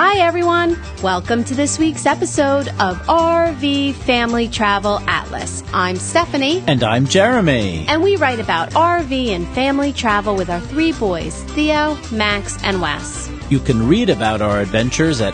Hi, everyone. Welcome to this week's episode of RV Family Travel Atlas. I'm Stephanie. And I'm Jeremy. And we write about RV and family travel with our three boys, Theo, Max, and Wes. You can read about our adventures at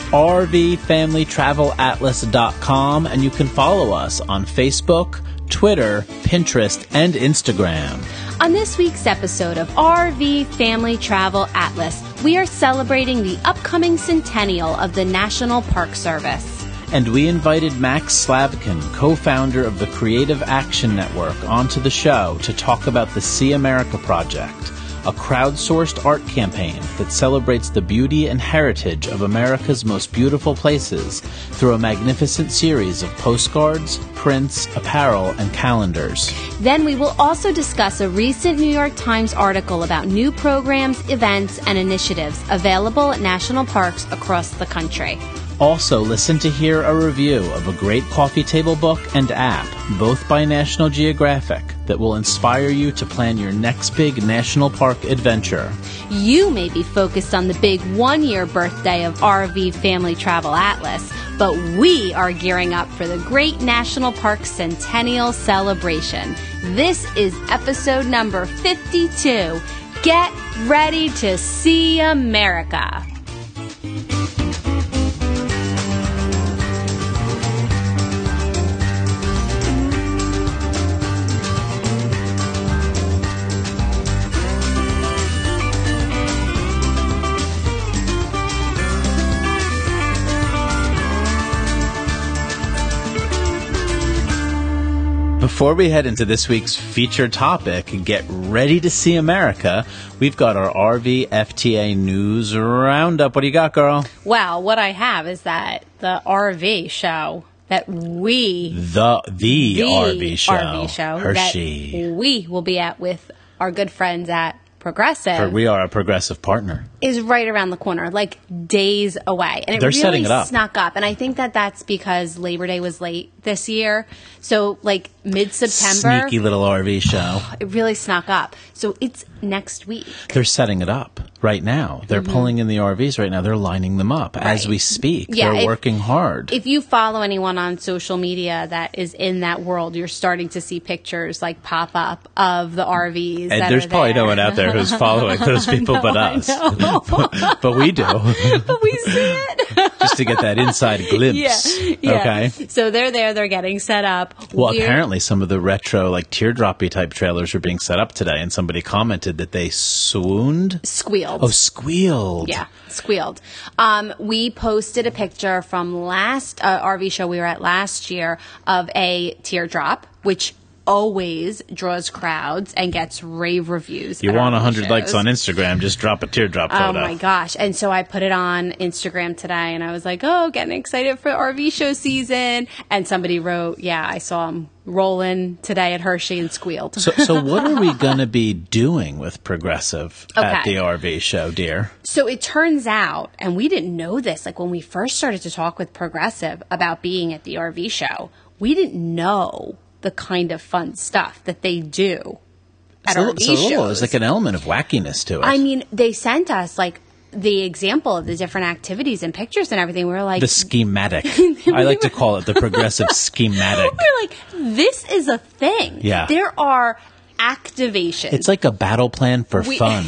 rvfamilytravelatlas.com, and you can follow us on Facebook, Twitter, Pinterest, and Instagram. On this week's episode of RV Family Travel Atlas, we are celebrating the upcoming centennial of the National Park Service. And we invited Max Slavkin, co-founder of the Creative Action Network, onto the show to talk about the See America Project, a crowdsourced art campaign that celebrates the beauty and heritage of America's most beautiful places through a magnificent series of postcards, prints, apparel, and calendars. Then we will also discuss a recent New York Times article about new programs, events, and initiatives available at national parks across the country. Also, listen to hear a review of a great coffee table book and app, both by National Geographic, that will inspire you to plan your next big national park adventure. You may be focused on the big one-year birthday of RV Family Travel Atlas, but we are gearing up for the great National Park Centennial Celebration. This is episode number 52. Get ready to see America. Before we head into this week's featured topic, Get Ready to See America, we've got our RV FTA News Roundup. What do you got, girl? Well, what I have is that the RV show that we... The RV show. Hershey. That we will be at with our good friends at Progressive. We are a Progressive partner. Is right around the corner, like days away. And They're really setting it up. Snuck up. And I think that that's because Labor Day was late this year. So like mid-September. Sneaky little RV show. It really snuck up. So it's next week. They're setting it up right now. They're pulling in the RVs right now. They're lining them up as we speak. Yeah, they're working hard. If you follow anyone on social media that is in that world, you're starting to see pictures like pop up of the RVs. And there's probably no one out there who's following those people but us. But we do. But we see it. Just to get that inside glimpse. Yeah. Okay. So they're there. They're getting set up. Well, apparently some of the retro, like teardroppy type trailers are being set up today, and somebody commented that they squealed. Oh, squealed. Yeah, squealed. We posted a picture from last RV show we were at last year of a teardrop, which always draws crowds and gets rave reviews. You want 100 likes on Instagram, just drop a teardrop photo. Oh my gosh. And so I put it on Instagram today and I was like, oh, getting excited for RV show season. And somebody wrote, yeah, I saw him rolling today at Hershey and squealed. So what are we going to be doing with Progressive at the RV show, dear? So it turns out, and we didn't know this, like when we first started to talk with Progressive about being at the RV show, we didn't know the kind of fun stuff that they do at RV shows. There's like an element of wackiness to it. I mean, they sent us like the example of the different activities and pictures and everything. We were like... The schematic. I like to call it the Progressive schematic. We're like, this is a thing. Yeah. There are activations. It's like a battle plan for fun.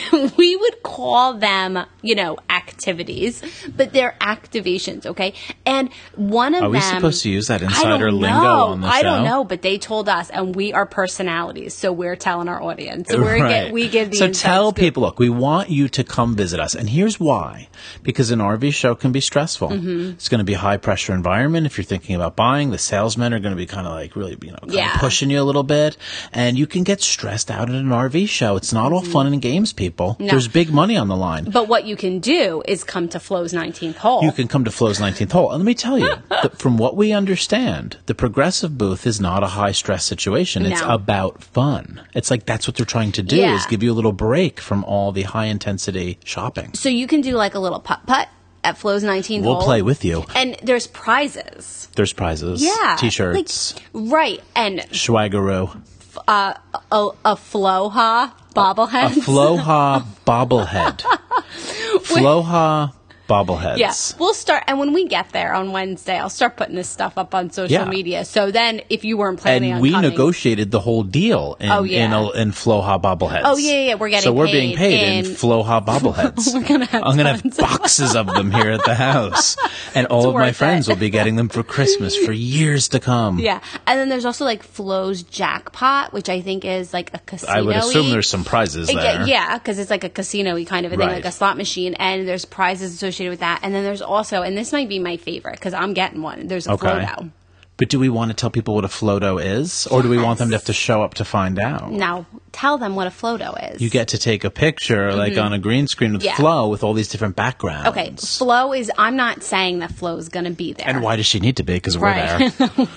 We would call them, activities, but they're activations, okay? And one of them... Are we supposed to use that insider lingo on the show? I don't know, but they told us, and we are personalities, so we're telling our audience. So we give the So inside tell scoop. people, look, we want you to come visit us. And here's why. Because an RV show can be stressful. It's going to be a high-pressure environment. If you're thinking about buying, the salesmen are going to be kind of like really, kind of pushing you a little bit. And you can get stressed out at an RV show. It's not all fun and games, people. No. There's big money on the line. But what you can do is come to Flo's 19th hole. You can come to Flo's 19th hole. And let me tell you, that from what we understand, the Progressive booth is not a high-stress situation. It's about fun. It's like that's what they're trying to do, is give you a little break from all the high-intensity shopping. So you can do like a little putt-putt at Flo's 19th hole. We'll play with you. And there's prizes. There's prizes. Yeah. T-shirts. Right. And Schwagaroo. a Floha bobblehead. A Floha bobblehead. Floha bobbleheads. Yeah, we'll start, and when we get there on Wednesday, I'll start putting this stuff up on social media. So then, if you weren't planning on coming, negotiated the whole deal in Floha bobbleheads. Oh yeah, we're getting we're being paid in Floha bobbleheads. I'm gonna have boxes of them here at the house, and all of my friends will be getting them for Christmas for years to come. Yeah, and then there's also like Flo's Jackpot, which I think is like a casino. I would assume there's some prizes there. Yeah, because it's like a casino-y kind of a thing, like a slot machine, and there's prizes associated with that. And then there's also, and this might be my favorite because I'm getting one. There's a Floto. But do we want to tell people what a Floto is? Or do we want them to have to show up to find out? No, tell them what a Floto is. You get to take a picture, like on a green screen with Flo with all these different backgrounds. Okay, Flo is, I'm not saying that Flo is going to be there. And why does she need to be? Because we're there.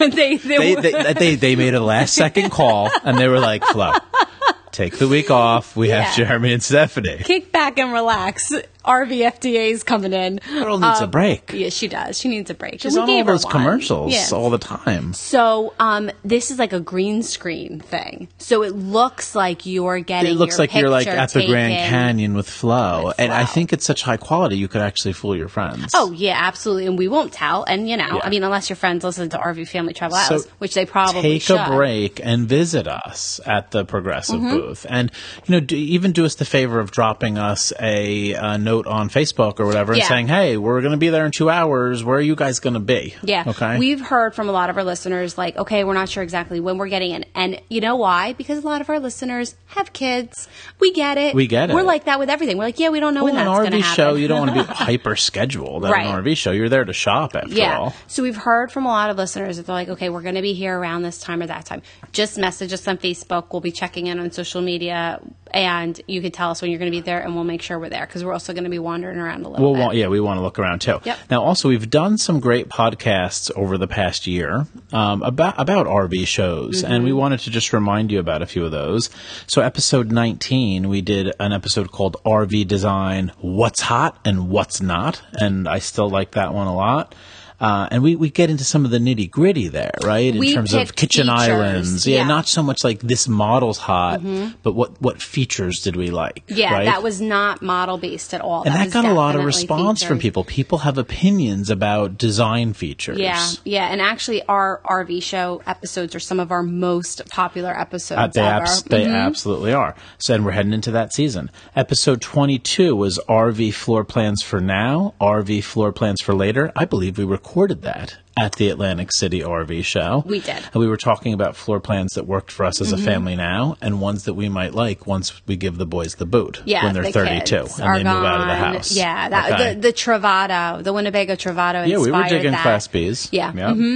they made a last second call, and they were like, Flo, take the week off. We have Jeremy and Stephanie. Kick back and relax. RVFDA's coming in. Girl needs a break. Yeah, she does. She needs a break. She's on all those commercials all the time. So, this is like a green screen thing. So it looks like you're getting. It looks like you're like at the Grand Canyon with Flo, and I think it's such high quality you could actually fool your friends. Oh yeah, absolutely, and we won't tell. And I mean, unless your friends listen to RV Family Travel Atlas, which they probably should. Take a break and visit us at the Progressive booth, and even do us the favor of dropping us a note on Facebook or whatever and saying, hey, we're going to be there in 2 hours. Where are you guys going to be? Yeah. Okay. We've heard from a lot of our listeners like, okay, we're not sure exactly when we're getting in. And you know why? Because a lot of our listeners have kids. We get it. We're like that with everything. We're like, we don't know when that's going to happen. An RV show, you don't want to be hyper scheduled at an RV show. You're there to shop after all. So we've heard from a lot of listeners that they're like, okay, we're going to be here around this time or that time. Just message us on Facebook. We'll be checking in on social media, and you can tell us when you're going to be there, and we'll make sure we're there because we're also going to be wandering around a little bit. We want to look around too. Yep. Now, also, we've done some great podcasts over the past year about RV shows, and we wanted to just remind you about a few of those. So, episode 19, we did an episode called RV Design: What's Hot and What's Not, and I still like that one a lot. And we get into some of the nitty gritty there, right? In terms of kitchen features. islands. Yeah, not so much like this model's hot, but what features did we like? Yeah, right? that was not model based at all. And that got a lot of response from people. People have opinions about design features. Yeah. And actually our RV show episodes are some of our most popular episodes ever. They absolutely are. So, and we're heading into that season. Episode 22 was RV floor plans for now, RV floor plans for later. I believe we recorded that at the Atlantic City RV show. We did. And we were talking about floor plans that worked for us as a family now and ones that we might like once we give the boys the boot when they're 32 and they move out of the house. Yeah, the Travato, the Winnebago Travato inspired we were digging that. Class Bs. Yeah.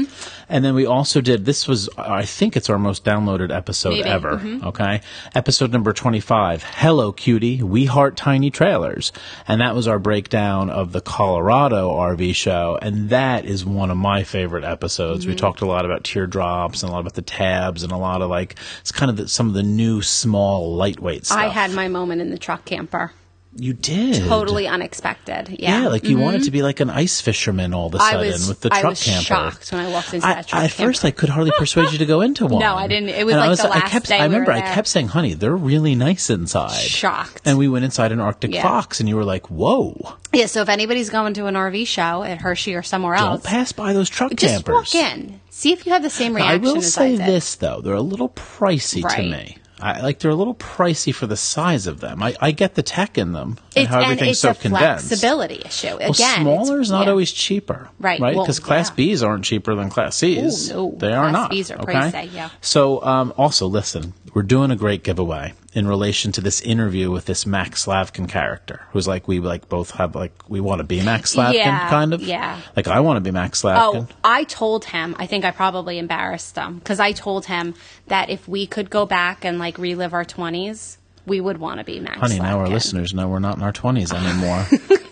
And then we also did, this was, I think it's our most downloaded episode ever. Okay. Episode number 25, Hello Cutie, We Heart Tiny Trailers. And that was our breakdown of the Colorado RV show. And that is one of my favorite episodes. We talked a lot about teardrops and a lot about the tabs and a lot of it's kind of some of the new small lightweight stuff. I had my moment in the truck camper. You did. Totally unexpected. Yeah, you wanted to be like an ice fisherman all of a sudden with the truck camper. I was shocked when I walked into that truck camper. At first, I could hardly persuade you to go into one. No, I didn't. It was the last day. I remember I kept saying, honey, they're really nice inside. Shocked. And we went inside an Arctic Fox, and you were like, whoa. Yeah, so if anybody's going to an RV show at Hershey or somewhere else, don't pass by those truck campers. Just walk in. See if you have the same reaction as I did. I will say this, though. They're a little pricey to me. They're a little pricey for the size of them. I get the tech in them and how everything's so condensed. It's a flexibility issue. Again, smaller is not always cheaper. Right. Because Class Bs aren't cheaper than Class Cs. Ooh, no. They are not. Class Bs are pricey, yeah. So, also, listen, we're doing a great giveaway in relation to this interview with this Max Slavkin character, who's we both have we want to be Max Slavkin, kind of. Yeah. I want to be Max Slavkin. Oh, I told him, I think I probably embarrassed him, because I told him that if we could go back and relive our 20s, we would want to be Max Honey, Slavkin. Now our listeners know we're not in our 20s anymore.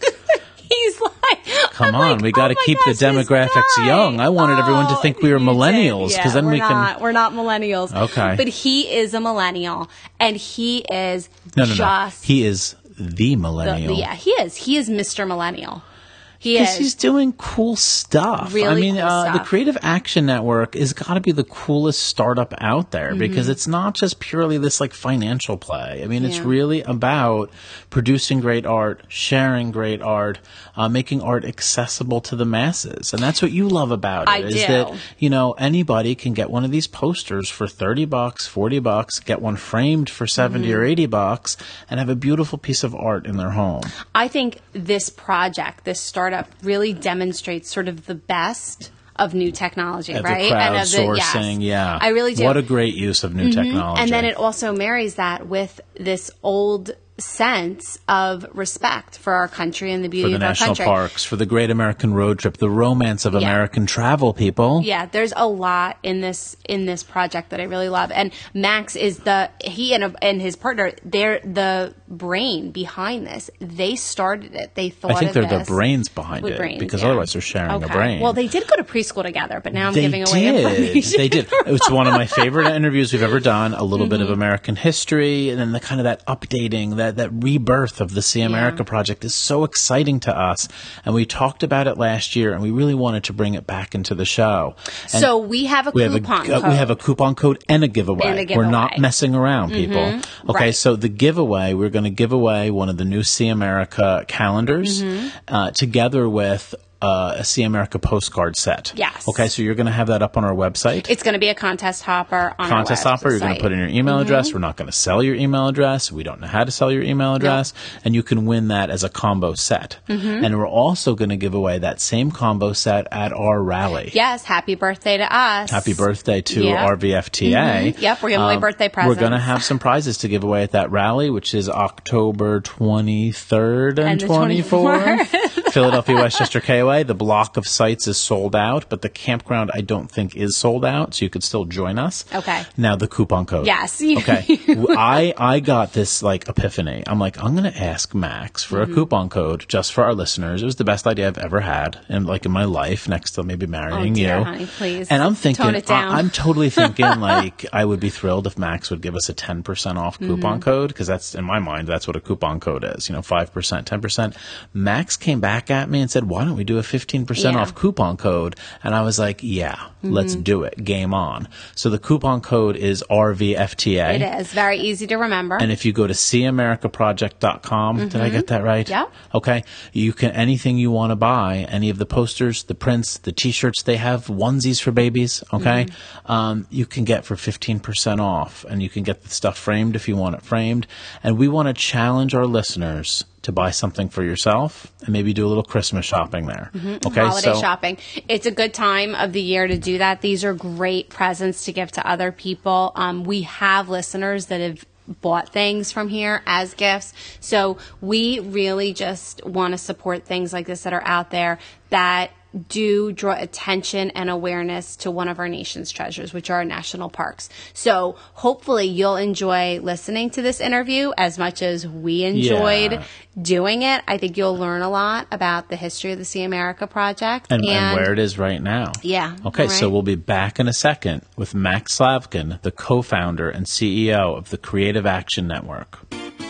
He's like, come on, we got to keep the demographics young. I wanted everyone to think we were millennials, because then we're not millennials. Okay, but he is a millennial, and he is no. He is the millennial. He is Mr. Millennial. Because he's doing cool stuff. Really cool stuff. The Creative Action Network has got to be the coolest startup out there because it's not just purely this like financial play. I mean, it's really about producing great art, sharing great art, making art accessible to the masses. And that's what you love about it. Is that, anybody can get one of these posters for $30, $40, get one framed for $70 or $80 and have a beautiful piece of art in their home. I think this project, this startup, really demonstrates sort of the best of new technology, right? The crowdsourcing, I really do. What a great use of new technology. And then it also marries that with this old sense of respect for our country and the beauty of our country. For the national parks, for the Great American Road Trip, the romance of American travel, people. Yeah, there's a lot in this project that I really love. And Max is he and his partner, they're the brain behind this. They started it. They thought of this. I think they're the brains behind it because otherwise they're sharing a brain. Well, they did go to preschool together, but now I'm giving away information. They did. It's one of my favorite interviews we've ever done. A little bit of American history, and then the kind of that updating, that rebirth of the See America project is so exciting to us. And we talked about it last year, and we really wanted to bring it back into the show. And so we have a coupon code. We have a coupon code and a giveaway. We're not messing around, people. Okay, so the giveaway, we're going to give away one of the new See America calendars together with a See America postcard set. Yes. Okay, so you're going to have that up on our website. It's going to be a contest hopper on our website. You're going to put in your email address. We're not going to sell your email address. We don't know how to sell your email address. Nope. And you can win that as a combo set. And we're also going to give away that same combo set at our rally. Yes, happy birthday to us. Happy birthday to RVFTA. Yep, we're giving away birthday presents. We're going to have some prizes to give away at that rally, which is October 23rd and 24th. Philadelphia Westchester KOA. The block of sites is sold out, but the campground I don't think is sold out, so you could still join us. Okay. Now the coupon code. Yes. Okay. I got this like epiphany. I'm like, I'm going to ask Max for a coupon code just for our listeners. It was the best idea I've ever had in my life, next to maybe marrying you. Honey, please. And I'm thinking, tone it down. I'm totally thinking like I would be thrilled if Max would give us a 10% off coupon code, because that's, in my mind, that's what a coupon code is. 5%, 10%. Max came back at me and said, why don't we do a 15% off coupon code? And I was like, let's do it. Game on. So the coupon code is RVFTA. It is. Very easy to remember. And if you go to seeamericaproject.com, did I get that right? Yeah. Okay. You can, anything you want to buy, any of the posters, the prints, the t-shirts, they have onesies for babies. Okay. You can get for 15% off, and you can get the stuff framed if you want it framed. And we want to challenge our listeners to buy something for yourself and maybe do a little Christmas shopping there. Okay, holiday shopping. It's a good time of the year to do that. These are great presents to give to other people. We have listeners that have bought things from here as gifts. So we really just want to support things like this that are out there that do draw attention and awareness to one of our nation's treasures, which are our national parks. So hopefully you'll enjoy listening to this interview as much as we enjoyed doing it. I think you'll learn a lot about the history of the See America project. And where it is right now. Yeah. Okay, so we'll be back in a second with Max Slavkin, the co-founder and CEO of the Creative Action Network.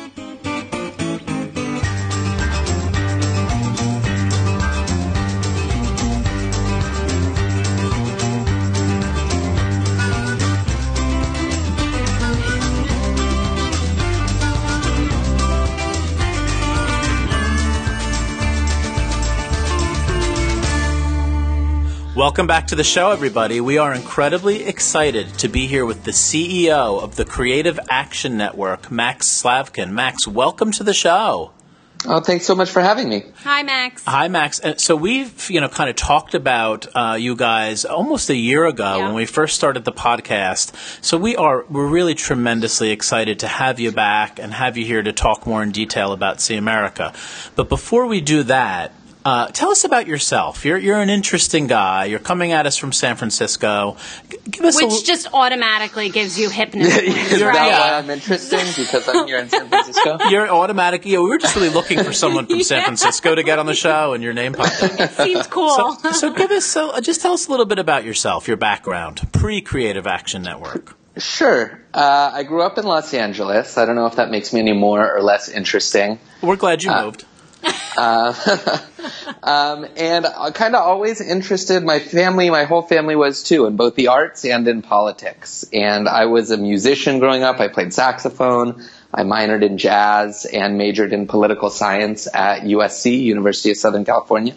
Welcome back to the show, everybody. We are incredibly excited to be here with the CEO of the Creative Action Network, Max Slavkin. Max, welcome to the show. Oh, thanks so much for having me. Hi, Max. Hi, Max. So we've, kind of talked about you guys almost a year ago when we first started the podcast. So we're really tremendously excited to have you back and have you here to talk more in detail about See America. But before we do that, tell us about yourself. You're an interesting guy. You're coming at us from San Francisco. Give us Which just automatically gives you hypnosis. Is that why I'm interesting? Because I'm here in San Francisco? You're automatic. We were just really looking for someone from San Francisco to get on the show, and your name popped up. It seems cool. So just tell us a little bit about yourself, your background, pre-Creative Action Network. Sure. I grew up in Los Angeles. I don't know if that makes me any more or less interesting. We're glad you moved. And kind of always interested. My whole family was too, in both the arts and in politics. And I was a musician growing up. I played saxophone. I minored in jazz and majored in political science at USC, University of Southern California.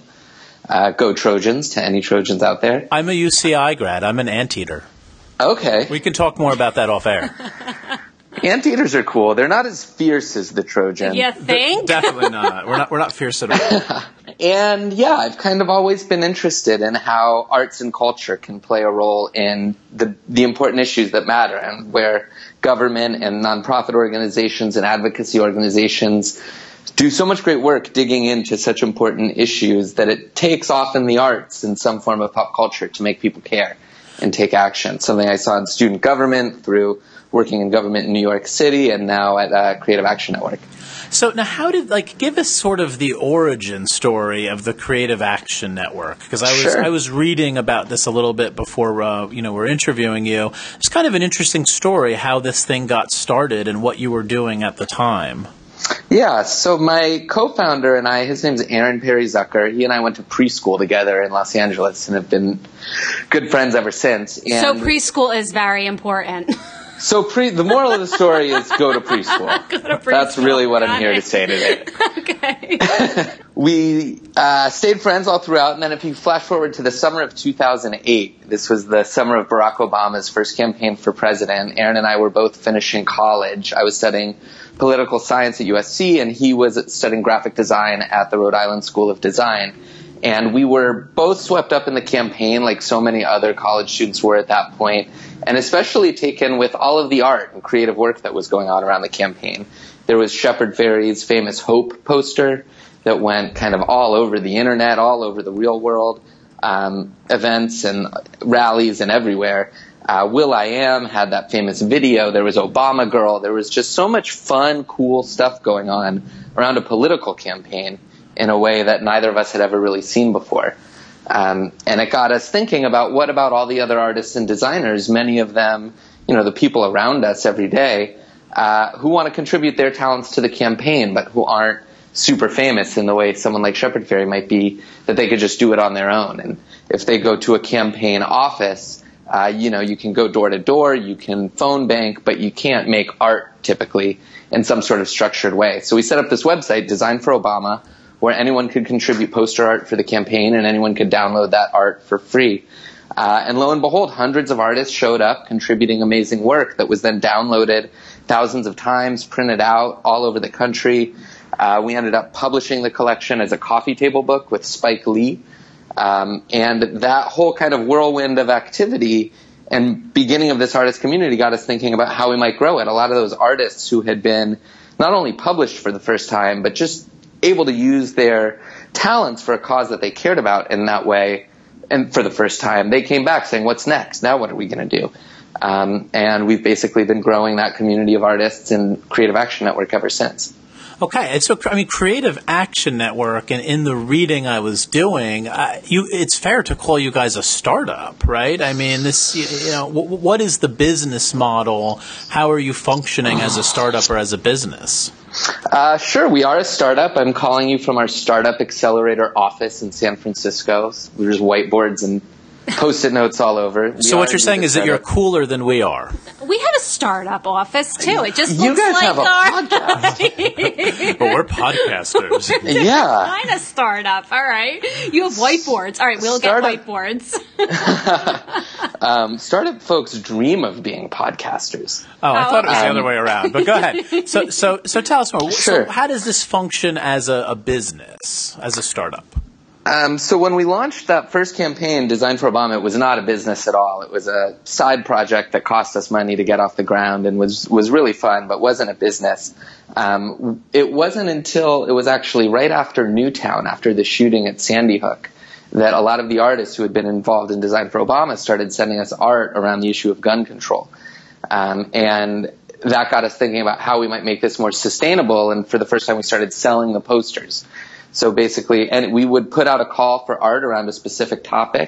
Go Trojans, to any Trojans out there. I'm a UCI grad. I'm an anteater. Okay. We can talk more about that off air. Anteaters are cool. They're not as fierce as the Trojan. You think? Definitely not. We're not fierce at all. And yeah, I've kind of always been interested in how arts and culture can play a role in the important issues that matter, and where government and nonprofit organizations and advocacy organizations do so much great work digging into such important issues that it takes often the arts and some form of pop culture to make people care and take action. Something I saw in student government through working in government in New York City and now at Creative Action Network. So now how did, give us sort of the origin story of the Creative Action Network? Because I was reading about this a little bit before, we're interviewing you. It's kind of an interesting story how this thing got started and what you were doing at the time. Yeah, so my co-founder and I, his name's Aaron Perry Zucker. He and I went to preschool together in Los Angeles and have been good friends ever since. And so preschool is very important. So the moral of the story is go to preschool. Go to preschool. That's really what I'm here to say today. Okay. We stayed friends all throughout, and then if you flash forward to the summer of 2008, this was the summer of Barack Obama's first campaign for president. Aaron and I were both finishing college. I was studying political science at USC, and he was studying graphic design at the Rhode Island School of Design. And we were both swept up in the campaign like so many other college students were at that point, and especially taken with all of the art and creative work that was going on around the campaign. There was Shepard Fairey's famous Hope poster that went kind of all over the internet, all over the real world, events and rallies and everywhere. Will.i.am had that famous video. There was Obama Girl. There was just so much fun, cool stuff going on around a political campaign in a way that neither of us had ever really seen before. And it got us thinking about what about all the other artists and designers, many of them, the people around us every day, who want to contribute their talents to the campaign, but who aren't super famous in the way someone like Shepard Fairey might be, that they could just do it on their own. And if they go to a campaign office, you can go door to door, you can phone bank, but you can't make art typically in some sort of structured way. So we set up this website, Design for Obama, where anyone could contribute poster art for the campaign and anyone could download that art for free. And lo and behold, hundreds of artists showed up contributing amazing work that was then downloaded thousands of times, printed out all over the country. We ended up publishing the collection as a coffee table book with Spike Lee. And that whole kind of whirlwind of activity and beginning of this artist community got us thinking about how we might grow it. A lot of those artists who had been not only published for the first time, but just able to use their talents for a cause that they cared about in that way. And for the first time, they came back saying, what's next? Now what are we going to do? And we've basically been growing that community of artists and Creative Action Network ever since. Okay, and so Creative Action Network, and in the reading I was doing, it's fair to call you guys a startup, right? I mean, what is the business model? How are you functioning as a startup or as a business? Sure, we are a startup. I'm calling you from our Startup Accelerator office in San Francisco. There's whiteboards and Post-it notes all over. So what you're saying is that you're cooler than we are. We have a startup office, too. It just you looks guys like have a podcast. But we're podcasters. Yeah. Kind of startup. All right. You have whiteboards. All right, we'll get whiteboards. Startup folks dream of being podcasters. Oh, I thought it was the other way around. But go ahead. So tell us more. Sure. So how does this function as a business, as a startup? So when we launched that first campaign, Design for Obama, it was not a business at all. It was a side project that cost us money to get off the ground and was really fun, but wasn't a business. It wasn't until it was actually right after Newtown, after the shooting at Sandy Hook, that a lot of the artists who had been involved in Design for Obama started sending us art around the issue of gun control. And that got us thinking about how we might make this more sustainable, and for the first time we started selling the posters. So basically, and we would put out a call for art around a specific topic,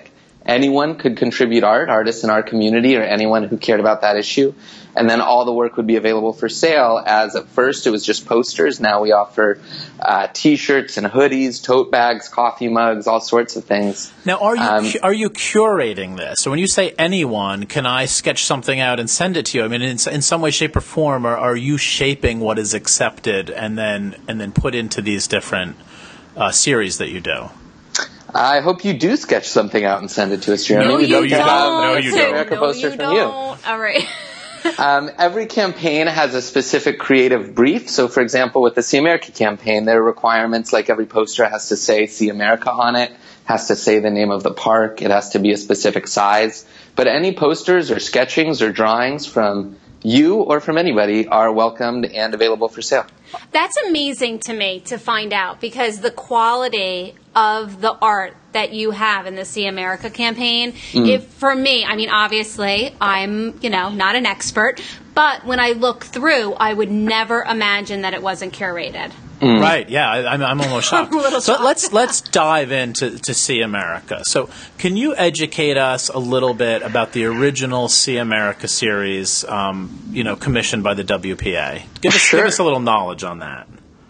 anyone could contribute art, artists in our community or anyone who cared about that issue. And then all the work would be available for sale, as at first it was just posters. Now we offer T-shirts and hoodies, tote bags, coffee mugs, all sorts of things. Now, are you curating this? So when you say anyone, can I sketch something out and send it to you? I mean, in some way, shape, or form, are you shaping what is accepted and then put into these different series that you do? I hope you do sketch something out and send it to us, Jeremy. No, you don't. No, you don't. America poster from you. All right. Every campaign has a specific creative brief. So, for example, with the See America campaign, there are requirements like every poster has to say See America on it, has to say the name of the park, it has to be a specific size. But any posters or sketchings or drawings from you or from anybody are welcomed and available for sale. That's amazing to me to find out, because the quality of the art that you have in the See America campaign, if for me, I mean, obviously I'm, not an expert, but when I look through, I would never imagine that it wasn't curated. Right, yeah, I'm almost shocked. I'm a little shocked. So let's dive into See America. So can you educate us a little bit about the original See America series, commissioned by the WPA? Give us a little knowledge on that.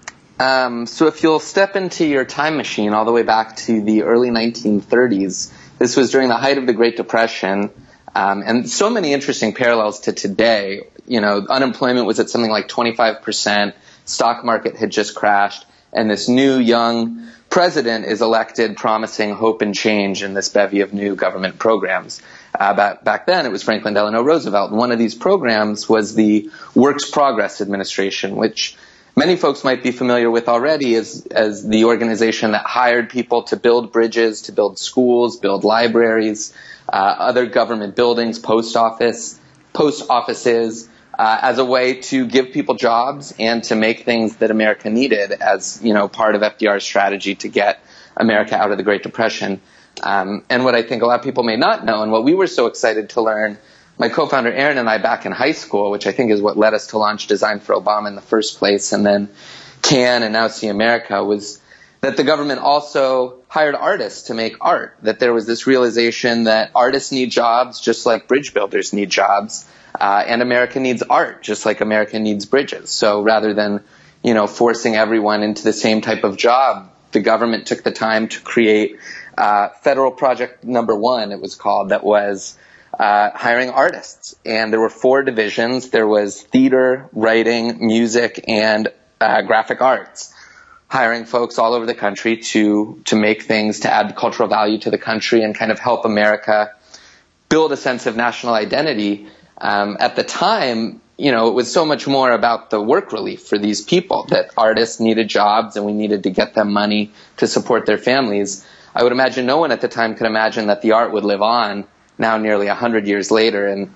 So if you'll step into your time machine all the way back to the early 1930s, this was during the height of the Great Depression, and so many interesting parallels to today. Unemployment was at something like 25%. Stock market had just crashed, and this new young president is elected promising hope and change in this bevy of new government programs. Back then, it was Franklin Delano Roosevelt, and one of these programs was the Works Progress Administration, which many folks might be familiar with already as the organization that hired people to build bridges, to build schools, build libraries, other government buildings, post offices, as a way to give people jobs and to make things that America needed as, part of FDR's strategy to get America out of the Great Depression. And what I think a lot of people may not know, and what we were so excited to learn, my co-founder Aaron and I back in high school, which I think is what led us to launch Design for Obama in the first place, and then CAN and now See America, was that the government also hired artists to make art, that there was this realization that artists need jobs just like bridge builders need jobs, and America needs art just like America needs bridges. So rather than, forcing everyone into the same type of job, the government took the time to create Federal Project Number 1, it was called, that was hiring artists. And there were 4 divisions. There was theater, writing, music, and graphic arts, hiring folks all over the country to make things, to add cultural value to the country and kind of help America build a sense of national identity. At the time, it was so much more about the work relief for these people, that artists needed jobs and we needed to get them money to support their families. I would imagine no one at the time could imagine that the art would live on now nearly 100 years later and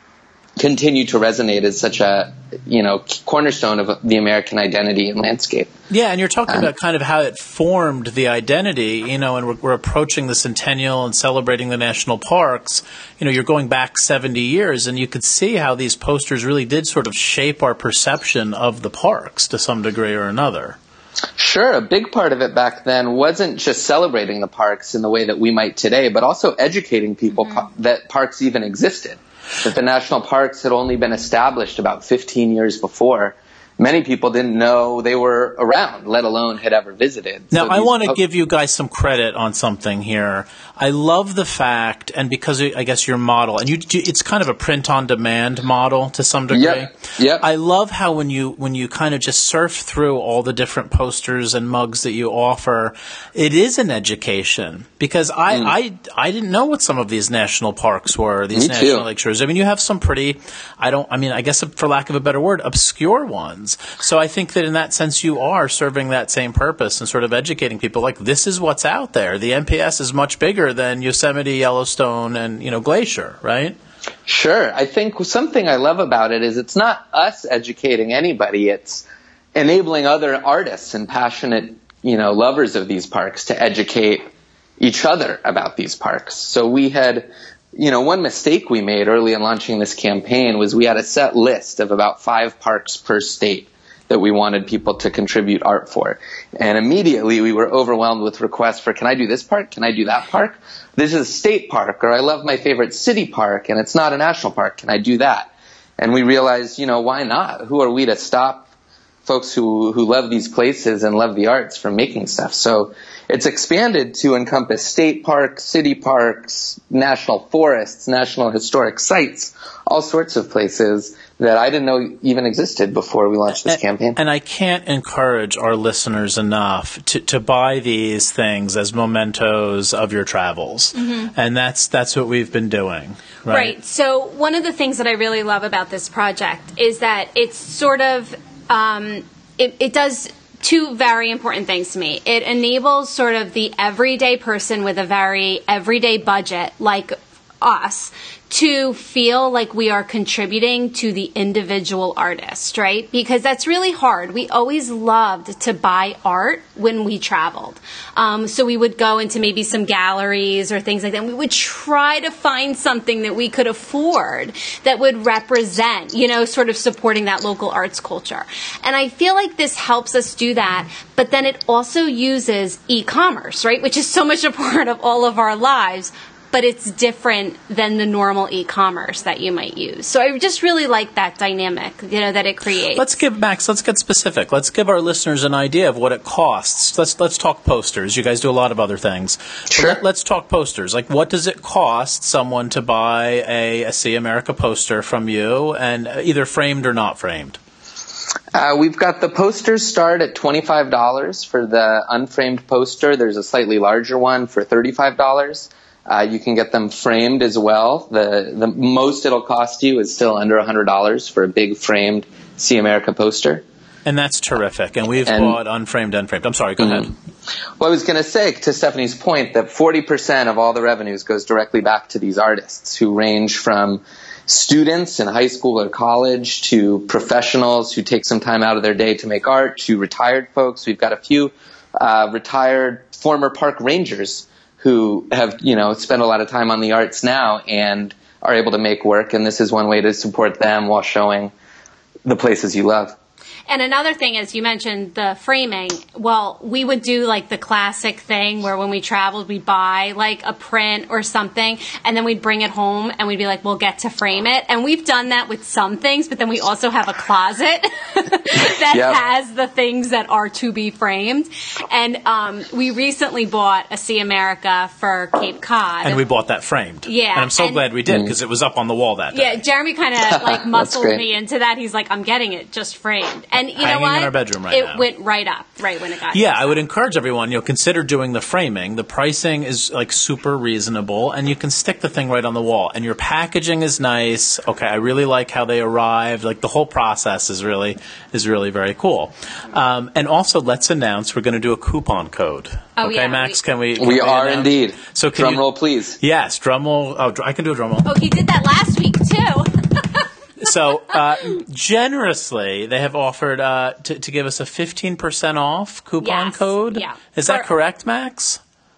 continue to resonate as such a, cornerstone of the American identity and landscape. Yeah, and you're talking about kind of how it formed the identity, and we're approaching the centennial and celebrating the national parks. You're going back 70 years, and you could see how these posters really did sort of shape our perception of the parks to some degree or another. Sure. A big part of it back then wasn't just celebrating the parks in the way that we might today, but also educating people that parks even existed, that the national parks had only been established about 15 years before. Many people didn't know they were around, let alone had ever visited. Now, I want to give you guys some credit on something here. I love the fact, and because I guess your model, and it's kind of a print-on-demand model to some degree. Yep. I love how when you kind of just surf through all the different posters and mugs that you offer, it is an education. Because I didn't know what some of these national parks were, these national lakeshores. I mean, you have some pretty, I guess for lack of a better word, obscure ones. So I think that in that sense you are serving that same purpose and sort of educating people like this is what's out there. The NPS is much bigger than Yosemite, Yellowstone, and Glacier, right? Sure. I think something I love about it is it's not us educating anybody. It's enabling other artists and passionate, lovers of these parks to educate each other about these parks. So we had, one mistake we made early in launching this campaign was we had a set list of about 5 parks per state. that we wanted people to contribute art for. And immediately we were overwhelmed with requests for, can I do this park? Can I do that park? This is a state park, or I love my favorite city park and it's not a national park. Can I do that? And we realized, why not? Who are we to stop folks who love these places and love the arts from making stuff? So it's expanded to encompass state parks, city parks, national forests, national historic sites, all sorts of places that I didn't know even existed before we launched this campaign. And I can't encourage our listeners enough to buy these things as mementos of your travels. Mm-hmm. And that's what we've been doing. Right. So one of the things that I really love about this project is that it's sort of, it does two very important things to me. It enables sort of the everyday person with a very everyday budget like us to feel like we are contributing to the individual artist, right? Because that's really hard. We always loved to buy art when we traveled. So we would go into maybe some galleries or things like that. And we would try to find something that we could afford that would represent, sort of supporting that local arts culture. And I feel like this helps us do that, but then it also uses e-commerce, right? Which is so much a part of all of our lives, but it's different than the normal e-commerce that you might use. So I just really like that dynamic, that it creates. Let's get specific. Let's give our listeners an idea of what it costs. Let's talk posters. You guys do a lot of other things. Sure. Let's talk posters. Like, what does it cost someone to buy a See America poster from you, and either framed or not framed? We've got the posters start at $25 for the unframed poster. There's a slightly larger one for $35. You can get them framed as well. The most it'll cost you is still under $100 for a big framed See America poster. And that's terrific. And we've bought unframed. I'm sorry, go ahead. Well, I was going to say, to Stephanie's point, that 40% of all the revenues goes directly back to these artists, who range from students in high school or college to professionals who take some time out of their day to make art, to retired folks. We've got a few retired former park rangers who have, spent a lot of time on the arts now and are able to make work. And this is one way to support them while showing the places you love. And another thing is, you mentioned the framing. Well, we would do like the classic thing where when we traveled, we'd buy like a print or something, and then we'd bring it home and we'd be like, we'll get to frame it. And we've done that with some things, but then we also have a closet that has the things that are to be framed. And we recently bought a See America for Cape Cod. And we bought that framed. Yeah. And I'm so glad we did, because it was up on the wall that day. Yeah, Jeremy kind of like muscled me into that. He's like, I'm getting it just framed. And you know what? In our bedroom now. It went right up, right when it got here. Yeah, I would encourage everyone, consider doing the framing. The pricing is like super reasonable, and you can stick the thing right on the wall. And your packaging is nice. Okay, I really like how they arrived. Like, the whole process is really very cool. And also, let's announce we're going to do a coupon code. Oh, okay, yeah. Max, can we We are announce? Indeed. So drum roll, please. Yes, drum roll. Oh, I can do a drum roll. Oh, he did that last week too. So, generously, they have offered to give us a 15% off coupon code. Yeah. Is that correct, Max?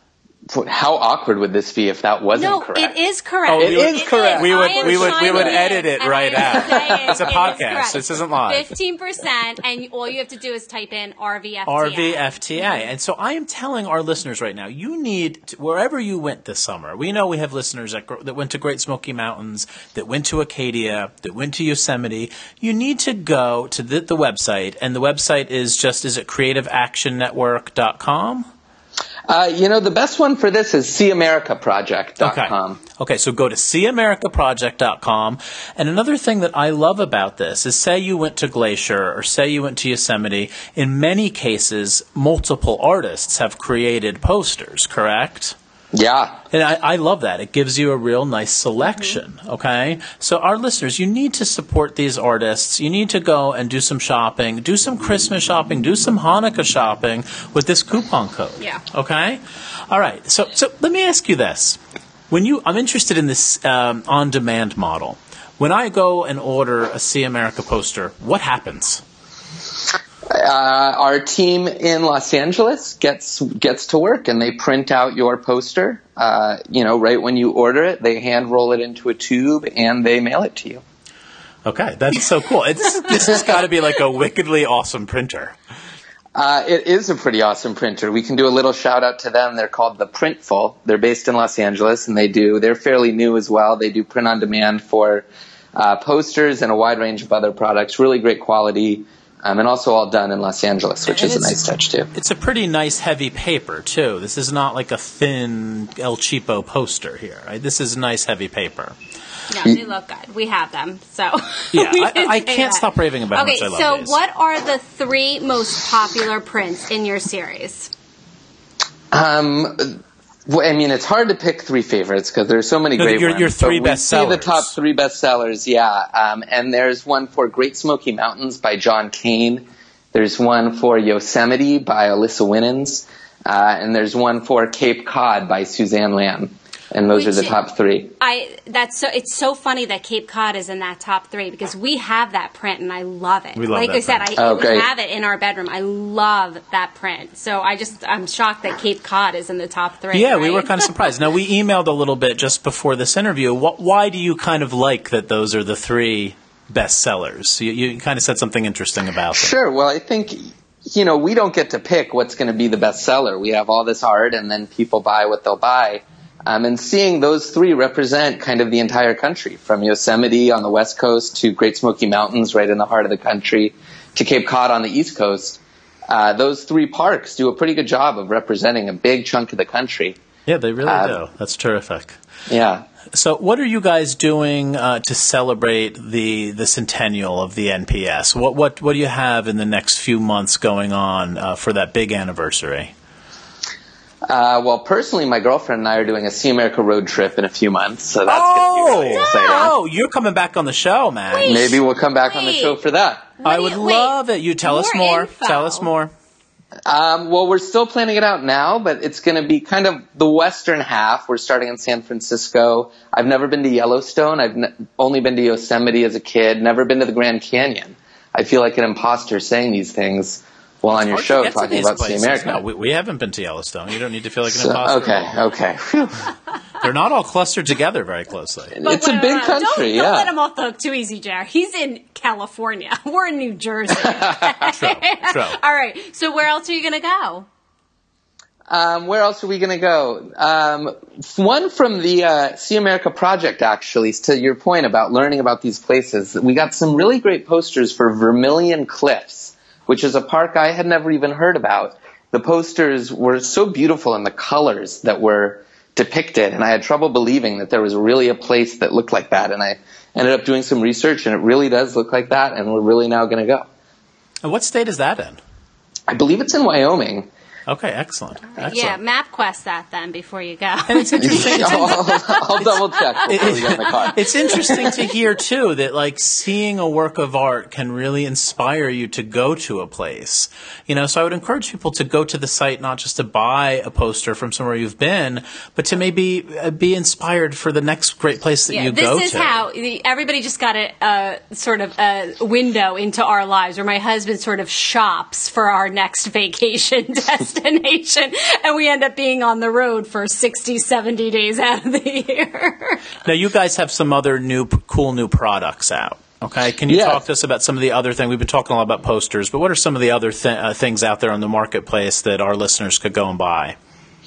How awkward would this be if that wasn't correct? No, it is correct. Oh, it is correct. We would edit it right out. It's a podcast. This isn't live. 15%, and all you have to do is type in RVFTA. RVFTA. And so I am telling our listeners right now, you need to, wherever you went this summer. We know we have listeners that went to Great Smoky Mountains, that went to Acadia, that went to Yosemite. You need to go to the website, and the website is it creativeactionnetwork.com? The best one for this is seeamericaproject.com. Okay, so go to seeamericaproject.com. And another thing that I love about this is, say you went to Glacier or say you went to Yosemite, in many cases, multiple artists have created posters, correct? Yeah. And I love that. It gives you a real nice selection, okay? So our listeners, you need to support these artists. You need to go and do some shopping, do some Christmas shopping, do some Hanukkah shopping with this coupon code. Yeah. Okay? All right. So let me ask you this. I'm interested in this on-demand model. When I go and order a See America poster, what happens? Our team in Los Angeles gets to work, and they print out your poster. Right when you order it, they hand roll it into a tube and they mail it to you. Okay, that's so cool. This has got to be like a wickedly awesome printer. It is a pretty awesome printer. We can do a little shout out to them. They're called the Printful. They're based in Los Angeles, and they're fairly new as well. They do print on demand for posters and a wide range of other products. Really great quality, and also all done in Los Angeles, which is a nice touch too. It's a pretty nice heavy paper too. This is not like a thin El Cheapo poster here, right? This is nice heavy paper. No, they look good. We have them, so yeah, I can't stop raving about how much I love so these. what are the 3 most popular prints in your series? Well, I mean, it's hard to pick 3 favorites because there's so many great ones. Your 3 best sellers. The top 3 bestsellers, yeah. And there's one for Great Smoky Mountains by John Kane. There's one for Yosemite by Alyssa Winans. And there's one for Cape Cod by Suzanne Lamb. And those are the top 3. It's so funny that Cape Cod is in that top 3 because we have that print and I love it. We love like that I said, print. we have it in our bedroom. I love that print. So I'm shocked that Cape Cod is in the top 3. Yeah, right? we were kind of surprised. Now, we emailed a little bit just before this interview. Why do you kind of like that those are the 3 best sellers? You kind of said something interesting about them. Sure. Well, I think, we don't get to pick what's going to be the best seller. We have all this art and then people buy what they'll buy. And seeing those 3 represent kind of the entire country, from Yosemite on the west coast to Great Smoky Mountains right in the heart of the country to Cape Cod on the east coast, those 3 parks do a pretty good job of representing a big chunk of the country. Yeah, they really do. That's terrific. Yeah. So what are you guys doing to celebrate the centennial of the NPS? What do you have in the next few months going on for that big anniversary? Well, personally, my girlfriend and I are doing a See America road trip in a few months, so that's going to be really exciting. Oh, you're coming back on the show, man. Maybe we'll come back on the show for that. I would love it. You tell us more. Info. Tell us more. Well, we're still planning it out now, but it's going to be kind of the western half. We're starting in San Francisco. I've never been to Yellowstone. I've only been to Yosemite as a kid, never been to the Grand Canyon. I feel like an imposter saying these things while on your show talking about See America. No, we haven't been to Yellowstone. You don't need to feel like an imposter. Okay. They're not all clustered together very closely. It's a big country, Don't let him off the hook too easy, Jared. He's in California. We're in New Jersey. True. All right. So where else are you going to go? Where else are we going to go? One from the See America project, actually, to your point about learning about these places. We got some really great posters for Vermilion Cliffs, which is a park I had never even heard about. The posters were so beautiful in the colors that were depicted, and I had trouble believing that there was really a place that looked like that. And I ended up doing some research, and it really does look like that, and we're really now going to go. And what state is that in? I believe it's in Wyoming. Okay, excellent. Yeah, MapQuest that then before you go. And it's interesting. I'll double check before we get in the car. It's interesting to hear too that like seeing a work of art can really inspire you to go to a place. So I would encourage people to go to the site not just to buy a poster from somewhere you've been, but to maybe be inspired for the next great place that you go to. This is how everybody just got a sort of a window into our lives, where my husband sort of shops for our next vacation destination, and we end up being on the road for 60, 70 days out of the year. Now, you guys have some other cool new products out. Okay, can you talk to us about some of the other things? We've been talking a lot about posters, but what are some of the other things out there on the marketplace that our listeners could go and buy?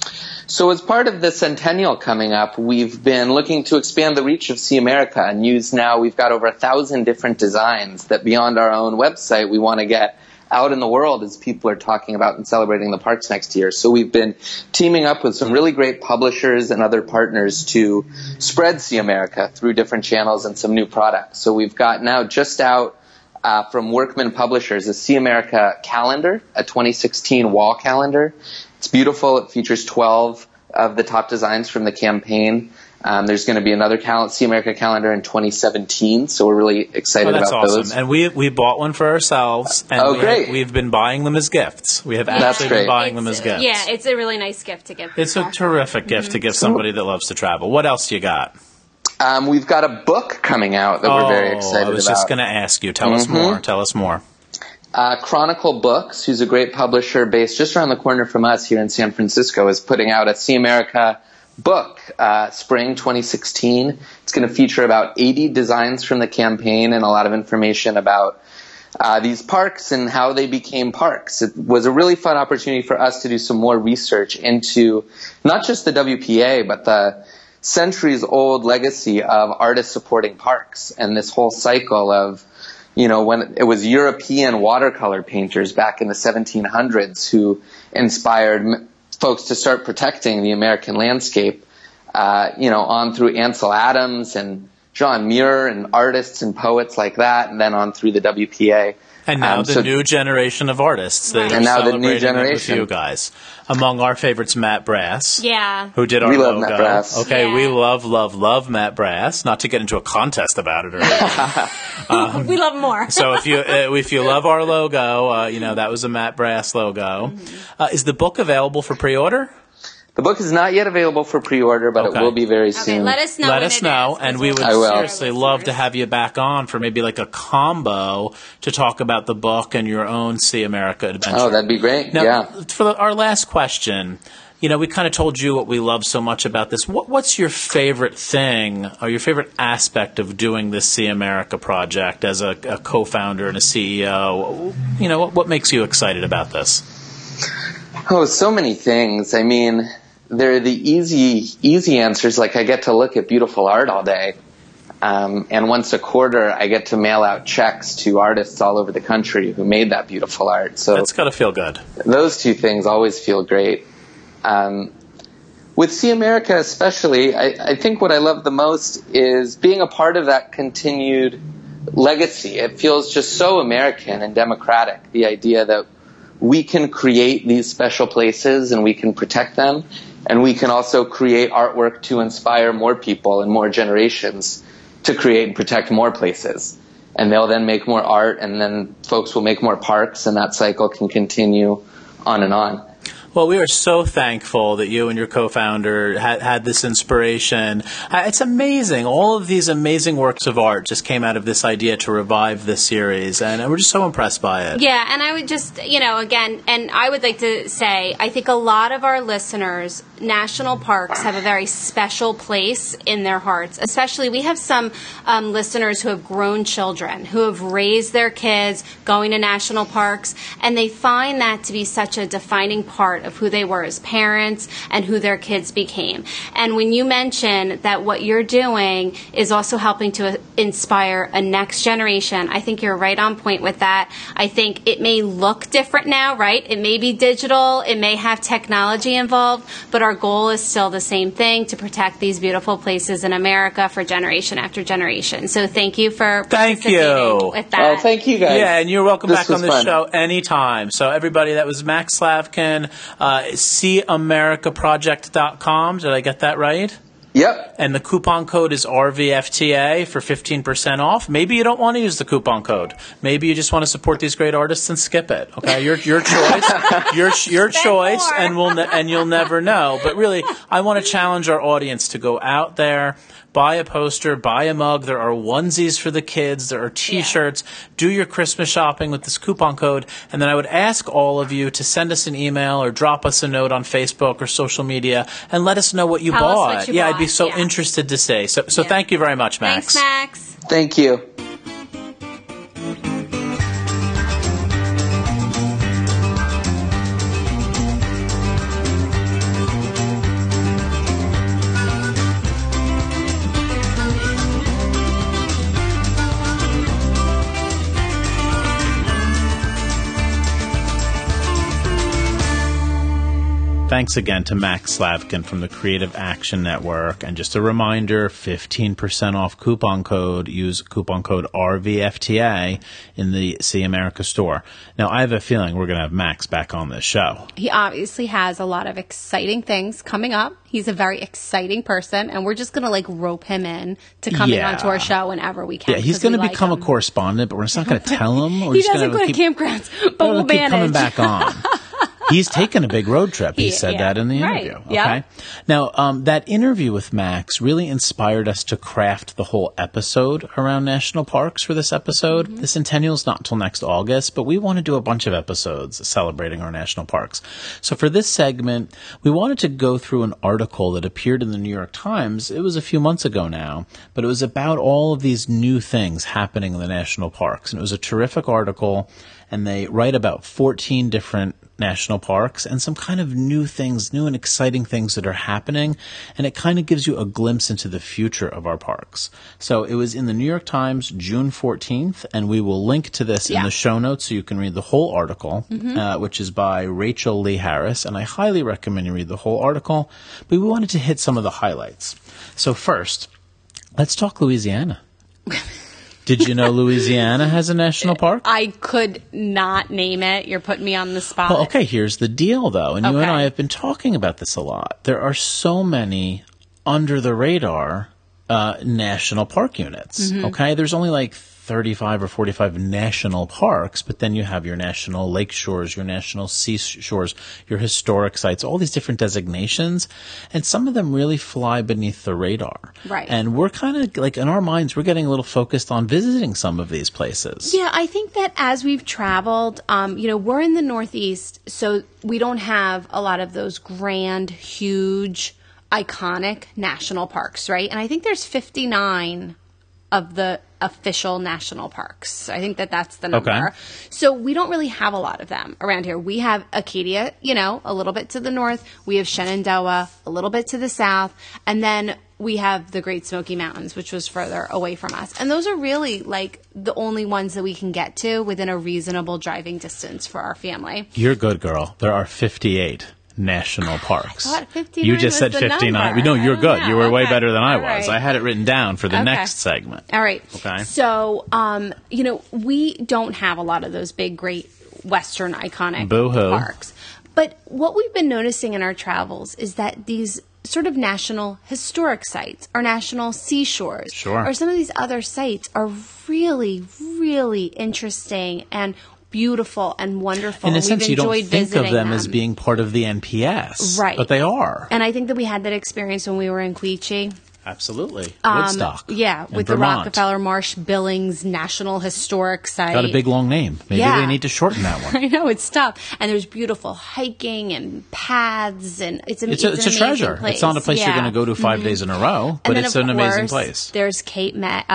So as part of the centennial coming up, we've been looking to expand the reach of See America and we've got over 1,000 different designs that beyond our own website we want to get out in the world as people are talking about and celebrating the parks next year. So we've been teaming up with some really great publishers and other partners to spread See America through different channels and some new products. So we've got now just out from Workman Publishers a See America calendar, a 2016 wall calendar. It's beautiful. It features 12 of the top designs from the campaign. There's going to be another See America calendar in 2017, so we're really excited about awesome. those. And we bought one for ourselves. And great. We've been buying them as gifts. We have actually been buying them as gifts. Yeah, it's a really nice gift to give. It's a terrific gift to give somebody that loves to travel. What else you got? We've got a book coming out that we're very excited about. I was just going to ask you. Tell us more. Tell us more. Chronicle Books, who's a great publisher based just around the corner from us here in San Francisco, is putting out a See America book, spring 2016. It's going to feature about 80 designs from the campaign and a lot of information about these parks and how they became parks. It was a really fun opportunity for us to do some more research into not just the WPA, but the centuries-old legacy of artists supporting parks and this whole cycle of, when it was European watercolor painters back in the 1700s who inspired folks to start protecting the American landscape, on through Ansel Adams and John Muir and artists and poets like that, and then on through the WPA. And now the new generation of artists that are celebrating it with you guys. Among our favorites, Matt Brass. Yeah. Who did our logo. We love Matt Brass. Okay, yeah. We love Matt Brass. Not to get into a contest about it or anything. We love more. So if you love our logo, that was a Matt Brass logo. Mm-hmm. Is the book available for pre-order? The book is not yet available for pre-order, but it will be very soon. Let us know. Let us know, and we would seriously love to have you back on for maybe like a combo to talk about the book and your own See America adventure. Oh, that'd be great. Now, for our last question, we kind of told you what we love so much about this. What's your favorite thing or your favorite aspect of doing this See America project as a co-founder and a CEO? What makes you excited about this? Oh, so many things. I mean, there are the easy answers, like I get to look at beautiful art all day. And once a quarter, I get to mail out checks to artists all over the country who made that beautiful art. So that's got to feel good. Those two things always feel great. With See America especially, I think what I love the most is being a part of that continued legacy. It feels just so American and democratic, the idea that we can create these special places and we can protect them, and we can also create artwork to inspire more people and more generations to create and protect more places. And they'll then make more art, and then folks will make more parks, and that cycle can continue on and on. Well, we are so thankful that you and your co-founder had this inspiration. It's amazing. All of these amazing works of art just came out of this idea to revive this series, and we're just so impressed by it. Yeah, and I would just, again, and I would like to say, I think a lot of our listeners, national parks have a very special place in their hearts. Especially, we have some listeners who have grown children, who have raised their kids going to national parks, and they find that to be such a defining part of who they were as parents and who their kids became. And when you mention that what you're doing is also helping to inspire a next generation, I think you're right on point with that. I think it may look different now, right? It may be digital, it may have technology involved, but our goal is still the same thing, to protect these beautiful places in America for generation after generation. So thank you for participating with that. Oh, thank you guys. Yeah, and you're welcome back on this fun. show anytime. So everybody, that was Max Slavkin, SeeAmericaProject.com. Did I get that right? Yep. And the coupon code is RVFTA for 15% off. Maybe you don't want to use the coupon code. Maybe you just want to support these great artists and skip it. Okay, your choice. your choice, and you'll never know. But really, I want to challenge our audience to go out there, buy a poster, buy a mug. There are onesies for the kids. There are T-shirts. Yeah. Do your Christmas shopping with this coupon code. And then I would ask all of you to send us an email or drop us a note on Facebook or social media and let us know what you bought. I'd be so interested to say. So thank you very much, Max. Thanks, Max. Thank you. Thanks again to Max Slavkin from the Creative Action Network. And just a reminder, 15% off coupon code. Use coupon code RVFTA in the See America store. Now, I have a feeling we're going to have Max back on this show. He obviously has a lot of exciting things coming up. He's a very exciting person, and we're just going to rope him in to coming onto our show whenever we can. Yeah, he's going to become a correspondent, but we're just not going to tell him. He doesn't go to campgrounds, but we'll manage. Keep coming back on. He's taken a big road trip. He said that in the interview. Right. Okay. Yeah. Now, that interview with Max really inspired us to craft the whole episode around national parks for this episode. The Centennial's not until next August, but we want to do a bunch of episodes celebrating our national parks. So for this segment, we wanted to go through an article that appeared in the New York Times. It was a few months ago now, but it was about all of these new things happening in the national parks. And it was a terrific article, and they write about 14 different national parks and some kind of new things, new and exciting things that are happening. And it kind of gives you a glimpse into the future of our parks. So it was in the New York Times, June 14th, and we will link to this in the show notes so you can read the whole article, which is by Rachel Lee Harris. And I highly recommend you read the whole article, but we wanted to hit some of the highlights. So first, let's talk Louisiana. Did you know Louisiana has a national park? I could not name it. You're putting me on the spot. Well, okay, here's the deal, though, and you and I have been talking about this a lot. There are so many under-the-radar national park units, okay? There's only like 35 or 45 national parks, but then you have your national lake shores, your national seashores, your historic sites, all these different designations, and some of them really fly beneath the radar. Right. And we're kind of, like, in our minds, we're getting a little focused on visiting some of these places. Yeah, I think that as we've traveled, we're in the Northeast, so we don't have a lot of those grand, huge, iconic national parks, right? And I think there's 59 of the official national parks. I think that that's the number. Okay. So we don't really have a lot of them around here. We have Acadia, a little bit to the north. We have Shenandoah, a little bit to the south. And then we have the Great Smoky Mountains, which was further away from us. And those are really like the only ones that we can get to within a reasonable driving distance for our family. You're good, girl. There are 58 national parks. I thought 59 You just said was the 59. number. No, you're good. You were way better than I All was. right. I had it written down for the next segment. All right. Okay. So, we don't have a lot of those big, great Western iconic Boo-hoo. parks. But what we've been noticing in our travels is that these sort of national historic sites or national seashores or some of these other sites are really, really interesting and beautiful and wonderful. In a sense, you don't think of them as as being part of the NPS. Right. But they are. And I think that we had that experience when we were in Quechee. Absolutely. Woodstock. Yeah, with the Vermont. Rockefeller Marsh Billings National Historic Site. Got a big long name. Maybe they need to shorten that one. I know, it's tough. And there's beautiful hiking and paths, and it's an It's a treasure. place. It's not a place you're going to go to 5 days in a row, but it's an amazing place. There's Cape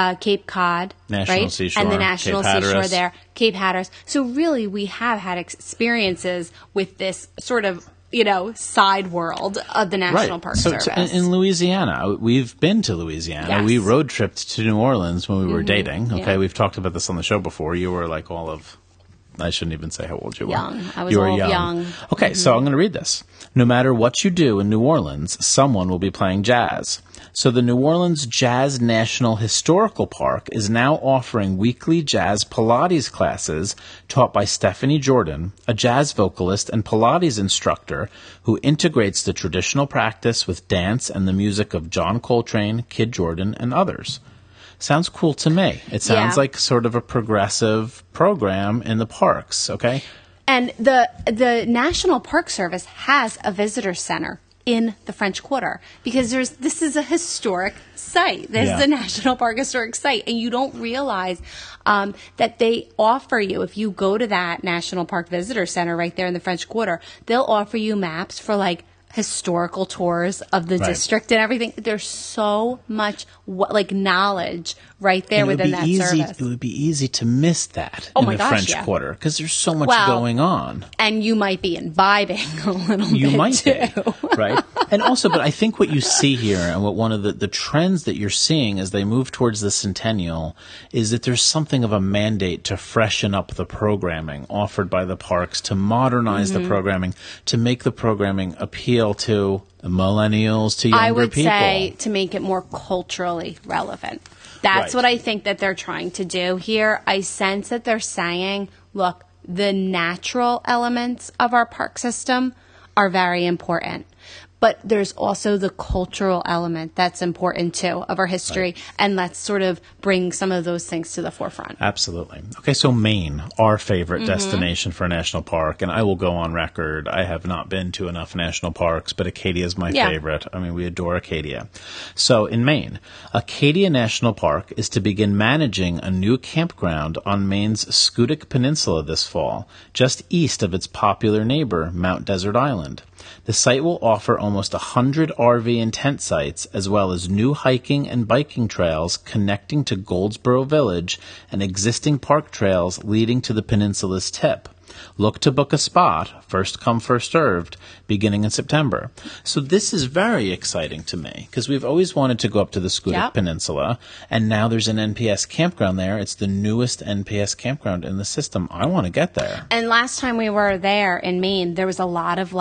Cod, National right? Seashore, and the National Cape Seashore Hatteras. there, Cape Hatteras. So really, we have had experiences with this sort of side world of the National Park Service. So in Louisiana, we've been to Louisiana. Yes. We road tripped to New Orleans when we were dating. Okay, we've talked about this on the show before. You were like all of, I shouldn't even say how old you were. Young. I was you were old, young. Okay, so I'm going to read this. No matter what you do in New Orleans, someone will be playing jazz. So the New Orleans Jazz National Historical Park is now offering weekly jazz Pilates classes taught by Stephanie Jordan, a jazz vocalist and Pilates instructor who integrates the traditional practice with dance and the music of John Coltrane, Kid Jordan, and others. Sounds cool to me. It sounds like sort of a progressive program in the parks, okay? And the National Park Service has a visitor center in the French Quarter because this is a historic site. This is a National Park historic site, and you don't realize that they offer you, if you go to that National Park Visitor Center right there in the French Quarter, they'll offer you maps for like historical tours of the district and everything. There's so much knowledge right there within that service. It would be easy to miss that in the French Quarter because there's so much going on. And you might be imbibing a little bit. You might too. be, right? And also, but I think what you see here and what one of the trends that you're seeing as they move towards the centennial is that there's something of a mandate to freshen up the programming offered by the parks, to modernize the programming, to make the programming appeal to millennials, to younger people. I would say to make it more culturally relevant. That's what I think that they're trying to do here. I sense that they're saying, look, the natural elements of our park system are very important. but there's also the cultural element that's important too of our history. And let's sort of bring some of those things to the forefront. Absolutely. Okay, so Maine, our favorite destination for a national park, and I will go on record, I have not been to enough national parks, but Acadia is my favorite. I mean, we adore Acadia. So in Maine, Acadia National Park is to begin managing a new campground on Maine's Schoodic Peninsula this fall, just east of its popular neighbor, Mount Desert Island. The site will offer almost 100 RV and tent sites, as well as new hiking and biking trails connecting to Goldsboro Village and existing park trails leading to the peninsula's tip. Look to book a spot, first come, first served, beginning in September. So this is very exciting to me, because we've always wanted to go up to the Schoodic Peninsula, and now there's an NPS campground there. It's the newest NPS campground in the system. I want to get there. And last time we were there in Maine, there was a lot of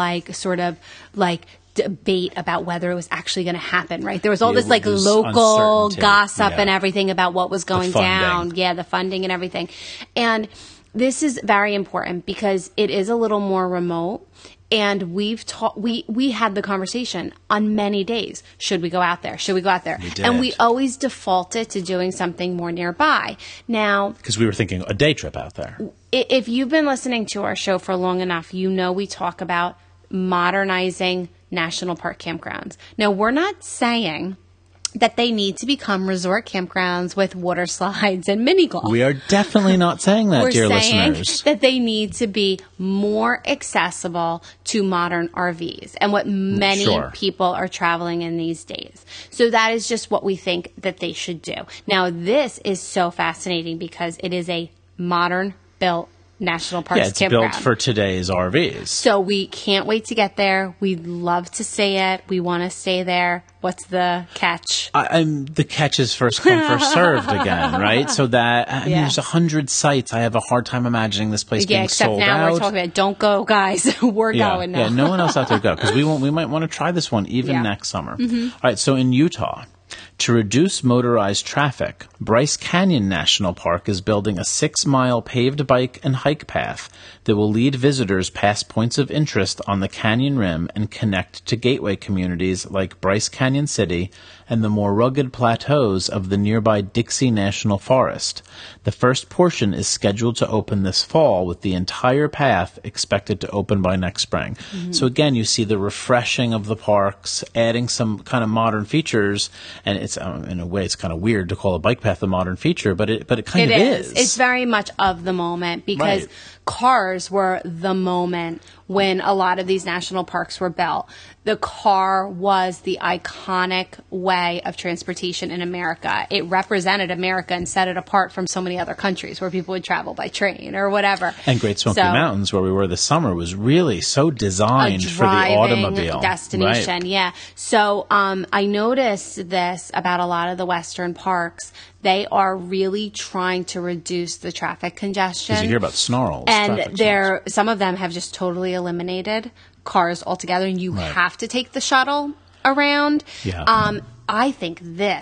debate about whether it was actually going to happen, right? There was all this local gossip and everything about what was going down. Yeah, the funding and everything. And this is very important because it is a little more remote, and we had the conversation on many days. Should we go out there? Should we go out there? We did. And we always defaulted to doing something more nearby. Now, because we were thinking a day trip out there. If you've been listening to our show for long enough, you know we talk about modernizing national park campgrounds. Now, we're not saying that they need to become resort campgrounds with water slides and mini golf. We are definitely not saying that, dear listeners. We're saying that they need to be more accessible to modern RVs and what many people are traveling in these days. So that is just what we think that they should do. Now, this is so fascinating because it is a modern built national parks campground. Built for today's RVs. So we can't wait to get there. We'd love to see it. We want to stay there. What's the catch? The catch is first come, first served again, right? So that, there's 100 sites. I have a hard time imagining this place being sold out. Yeah, except now we're talking about, don't go, guys. We're going now. Yeah, no one else out there go. Because we might want to try this one even next summer. All right, so in Utah, to reduce motorized traffic, Bryce Canyon National Park is building a 6-mile paved bike and hike path that will lead visitors past points of interest on the canyon rim and connect to gateway communities like Bryce Canyon City and the more rugged plateaus of the nearby Dixie National Forest. The first portion is scheduled to open this fall, with the entire path expected to open by next spring. So again, you see the refreshing of the parks, adding some kind of modern features, and it's in a way it's kind of weird to call a bike path a modern feature, but it kind of is. It's very much of the moment because cars were the moment when a lot of these national parks were built. The car was the iconic way of transportation in America. It represented America and set it apart from so many other countries where people would travel by train or whatever. And Great Smoky Mountains, where we were this summer, was really so designed for the automobile destination. Right. Yeah. So I noticed this about a lot of the Western parks. They are really trying to reduce the traffic congestion. Because you hear about snarls. And some of them have just totally eliminated cars altogether, and you have to take the shuttle around. Yeah. I think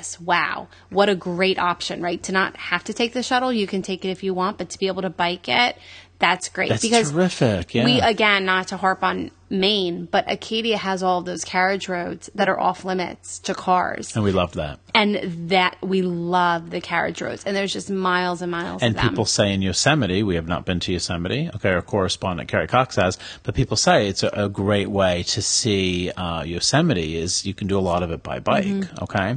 what a great option, right? To not have to take the shuttle. You can take it if you want, but to be able to bike it, that's great. That's because terrific. Yeah. We, again, not to harp on Maine, but Acadia has all of those carriage roads that are off limits to cars. And we love that. And that we love the carriage roads. And there's just miles and miles of them. And people say in Yosemite, we have not been to Yosemite. Okay, our correspondent Carrie Cox has. But people say it's a great way to see Yosemite is you can do a lot of it by bike. Okay.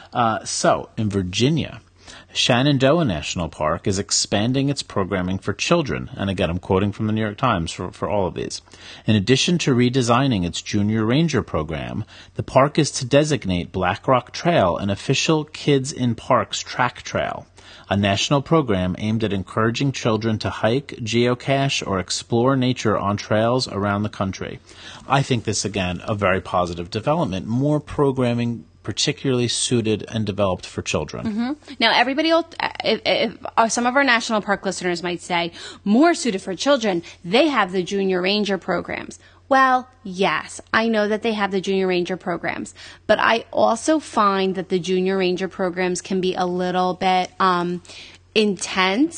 So in Virginia, Shenandoah National Park is expanding its programming for children. And again, I'm quoting from the New York Times for all of these. In addition to redesigning its Junior Ranger program, the park is to designate Black Rock Trail an official Kids in Parks track trail, a national program aimed at encouraging children to hike, geocache, or explore nature on trails around the country. I think this, again, a very positive development. More programming particularly suited and developed for children. Now, everybody else, if some of our national park listeners might say, more suited for children, they have the Junior Ranger programs. Well, yes, I know that they have the Junior Ranger programs, but I also find that the Junior Ranger programs can be a little bit intense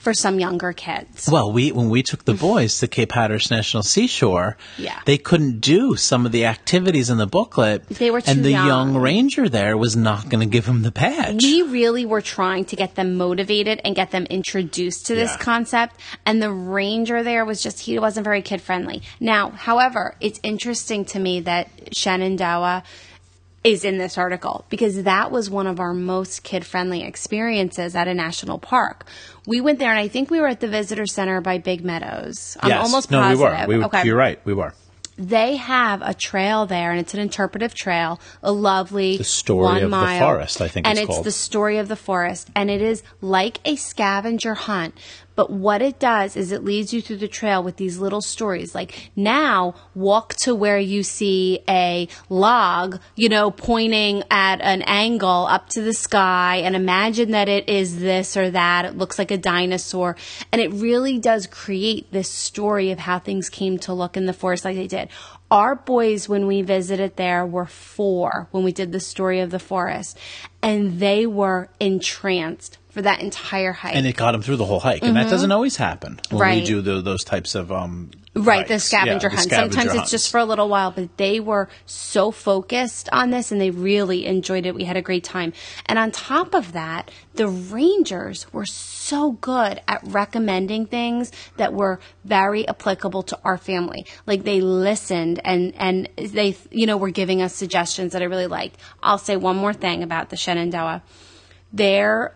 for some younger kids. Well, when we took the boys to Cape Hatteras National Seashore, they couldn't do some of the activities in the booklet. They were too young. And the young. young ranger there was not going to give them the badge. We really were trying to get them motivated and get them introduced to this concept. And the ranger there was he wasn't very kid-friendly. Now, however, it's interesting to me that Shenandoah is in this article because that was one of our most kid-friendly experiences at a national park. We went there, and I think we were at the visitor center by Big Meadows. I'm almost positive. We were. Okay. You're right. We were. They have a trail there, and it's an interpretive trail, a lovely 1 mile. The Story of the Forest, I think it's called. And it's the Story of the Forest, and it is like a scavenger hunt. But what it does is it leads you through the trail with these little stories. Like, now, walk to where you see a log, pointing at an angle up to the sky, and imagine that it is this or that. It looks like a dinosaur. And it really does create this story of how things came to look in the forest like they did. Our boys, when we visited there, were 4 when we did the Story of the Forest. And they were entranced for that entire hike. And it got them through the whole hike. And that doesn't always happen when we do those types of Right, the scavenger hunt. Sometimes it's just for a little while, but they were so focused on this and they really enjoyed it. We had a great time. And on top of that, the rangers were so good at recommending things that were very applicable to our family. Like, they listened and they, were giving us suggestions that I really liked. I'll say one more thing about the Shenandoah. Their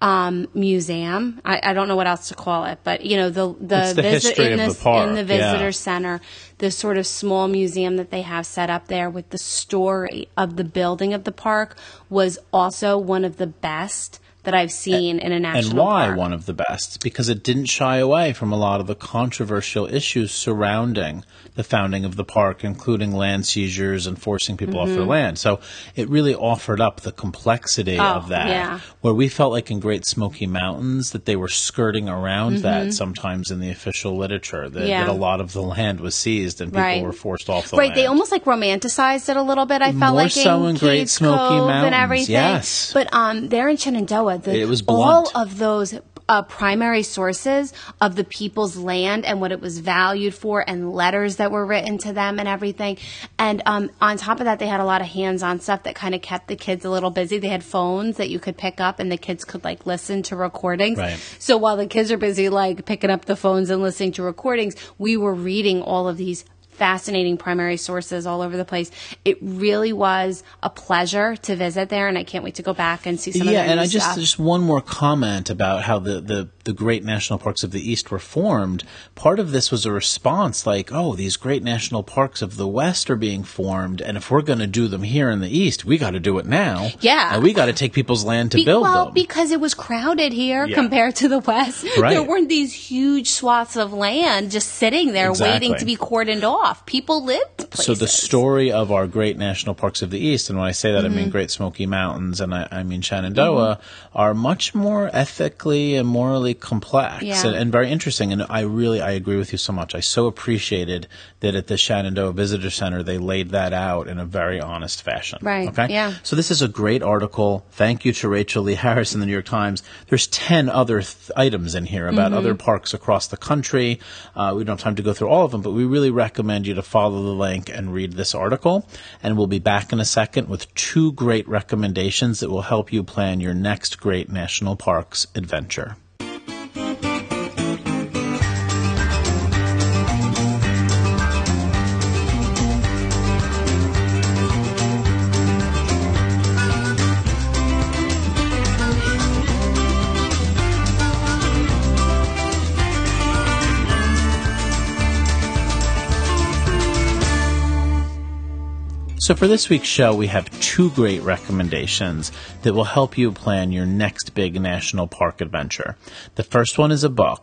museum. I don't know what else to call it, but the history of the park. In the visitor center, the sort of small museum that they have set up there with the story of the building of the park was also one of the best that I've seen in a national park. And why one of the best? Because it didn't shy away from a lot of the controversial issues surrounding the founding of the park, including land seizures and forcing people off their land. So it really offered up the complexity of that, where we felt like in Great Smoky Mountains that they were skirting around that sometimes in the official literature, that a lot of the land was seized and people were forced off the land. Right, they almost like romanticized it a little bit, I felt More like so in Great Smoky Mountains, and everything. Yes. But there in Shenandoah, it was blunt. all of those primary sources of the people's land and what it was valued for and letters that were written to them and everything. And on top of that, they had a lot of hands-on stuff that kind of kept the kids a little busy. They had phones that you could pick up and the kids could like listen to recordings. Right. So while the kids are busy like picking up the phones and listening to recordings, we were reading all of these fascinating primary sources all over the place. It really was a pleasure to visit there, and I can't wait to go back and see some of their new stuff. Just one more comment about how the great national parks of the East were formed. Part of this was a response like, these great national parks of the West are being formed, and if we're going to do them here in the East, we got to do it now. Yeah. And we got to take people's land to build them. Well, because it was crowded here compared to the West. Right. There weren't these huge swaths of land just sitting there waiting to be cordoned off. People lived places. So the story of our great national parks of the East, and when I say that, I mean Great Smoky Mountains and I mean Shenandoah, are much more ethically and morally complex and very interesting. And I agree with you so much. I so appreciated that at the Shenandoah Visitor Center, they laid that out in a very honest fashion. Right. Okay? Yeah. So this is a great article. Thank you to Rachel Lee Harris in the New York Times. There's 10 other items in here about other parks across the country. We don't have time to go through all of them, but we really recommend you to follow the link and read this article. And we'll be back in a second with 2 great recommendations that will help you plan your next great national parks adventure. So for this week's show, we have 2 great recommendations that will help you plan your next big national park adventure. The first one is a book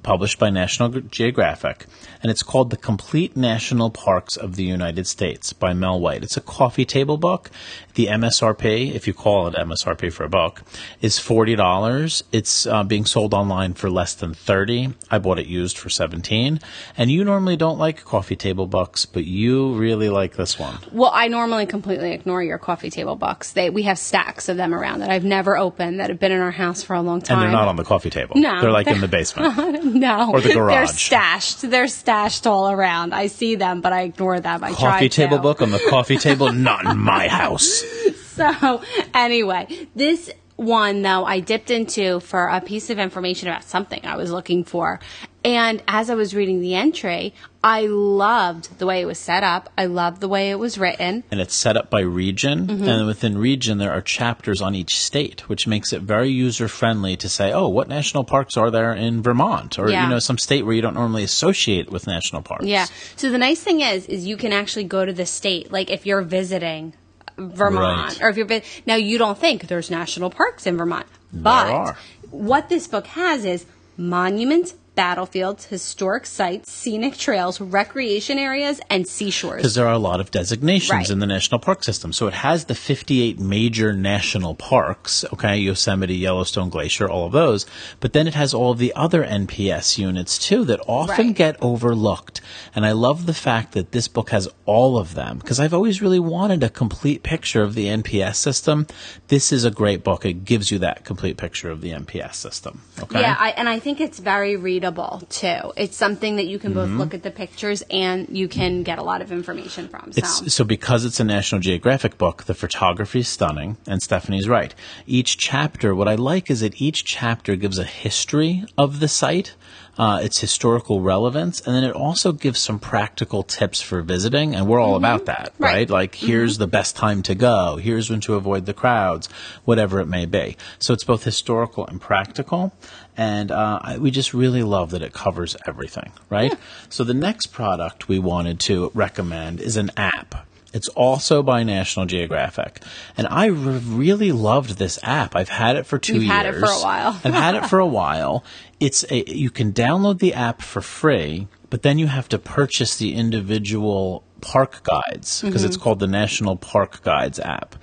published by National Geographic, and it's called The Complete National Parks of the United States by Mel White. It's a coffee table book. The MSRP, if you call it MSRP for a book, is $40. It's being sold online for less than $30. I bought it used for $17. And you normally don't like coffee table books, but you really like this one. Well, I normally completely ignore your coffee table books. We have stacks of them around that I've never opened that have been in our house for a long time. And they're not on the coffee table. No. They're like in the basement. No. Or the garage. They're stashed all around. I see them, but I ignore them. Coffee table book on the coffee table? Not in my house. So, anyway, this one, though, I dipped into for a piece of information about something I was looking for. And as I was reading the entry, I loved the way it was set up. I loved the way it was written. And it's set up by region. Mm-hmm. And within region, there are chapters on each state, which makes it very user-friendly to say, oh, what national parks are there in Vermont? Or, some state where you don't normally associate with national parks. Yeah. So the nice thing is you can actually go to the state. Like if you're visiting Vermont, or if you're now you don't think there's national parks in Vermont, but what this book has is monuments, battlefields, historic sites, scenic trails, recreation areas, and seashores. Because there are a lot of designations in the national park system. So it has the 58 major national parks, Yosemite, Yellowstone, Glacier, all of those. But then it has all of the other NPS units, too, that often get overlooked. And I love the fact that this book has all of them, because I've always really wanted a complete picture of the NPS system. This is a great book. It gives you that complete picture of the NPS system. Okay? Yeah, and I think it's very readable, too. It's something that you can both look at the pictures and you can get a lot of information from. So because it's a National Geographic book, the photography is stunning, and Stephanie's right. Each chapter, what I like is that each chapter gives a history of the site, its historical relevance, and then it also gives some practical tips for visiting, and we're all about that, right? Like, here's the best time to go, here's when to avoid the crowds, whatever it may be. So it's both historical and practical, and we just really love that it covers everything, right? Yeah. So the next product we wanted to recommend is an app. It's also by National Geographic. And I really loved this app. I've had it for 2 years. You've had it for a while. I've had it for a while. You can download the app for free, but then you have to purchase the individual park guides, because it's called the National Park Guides app.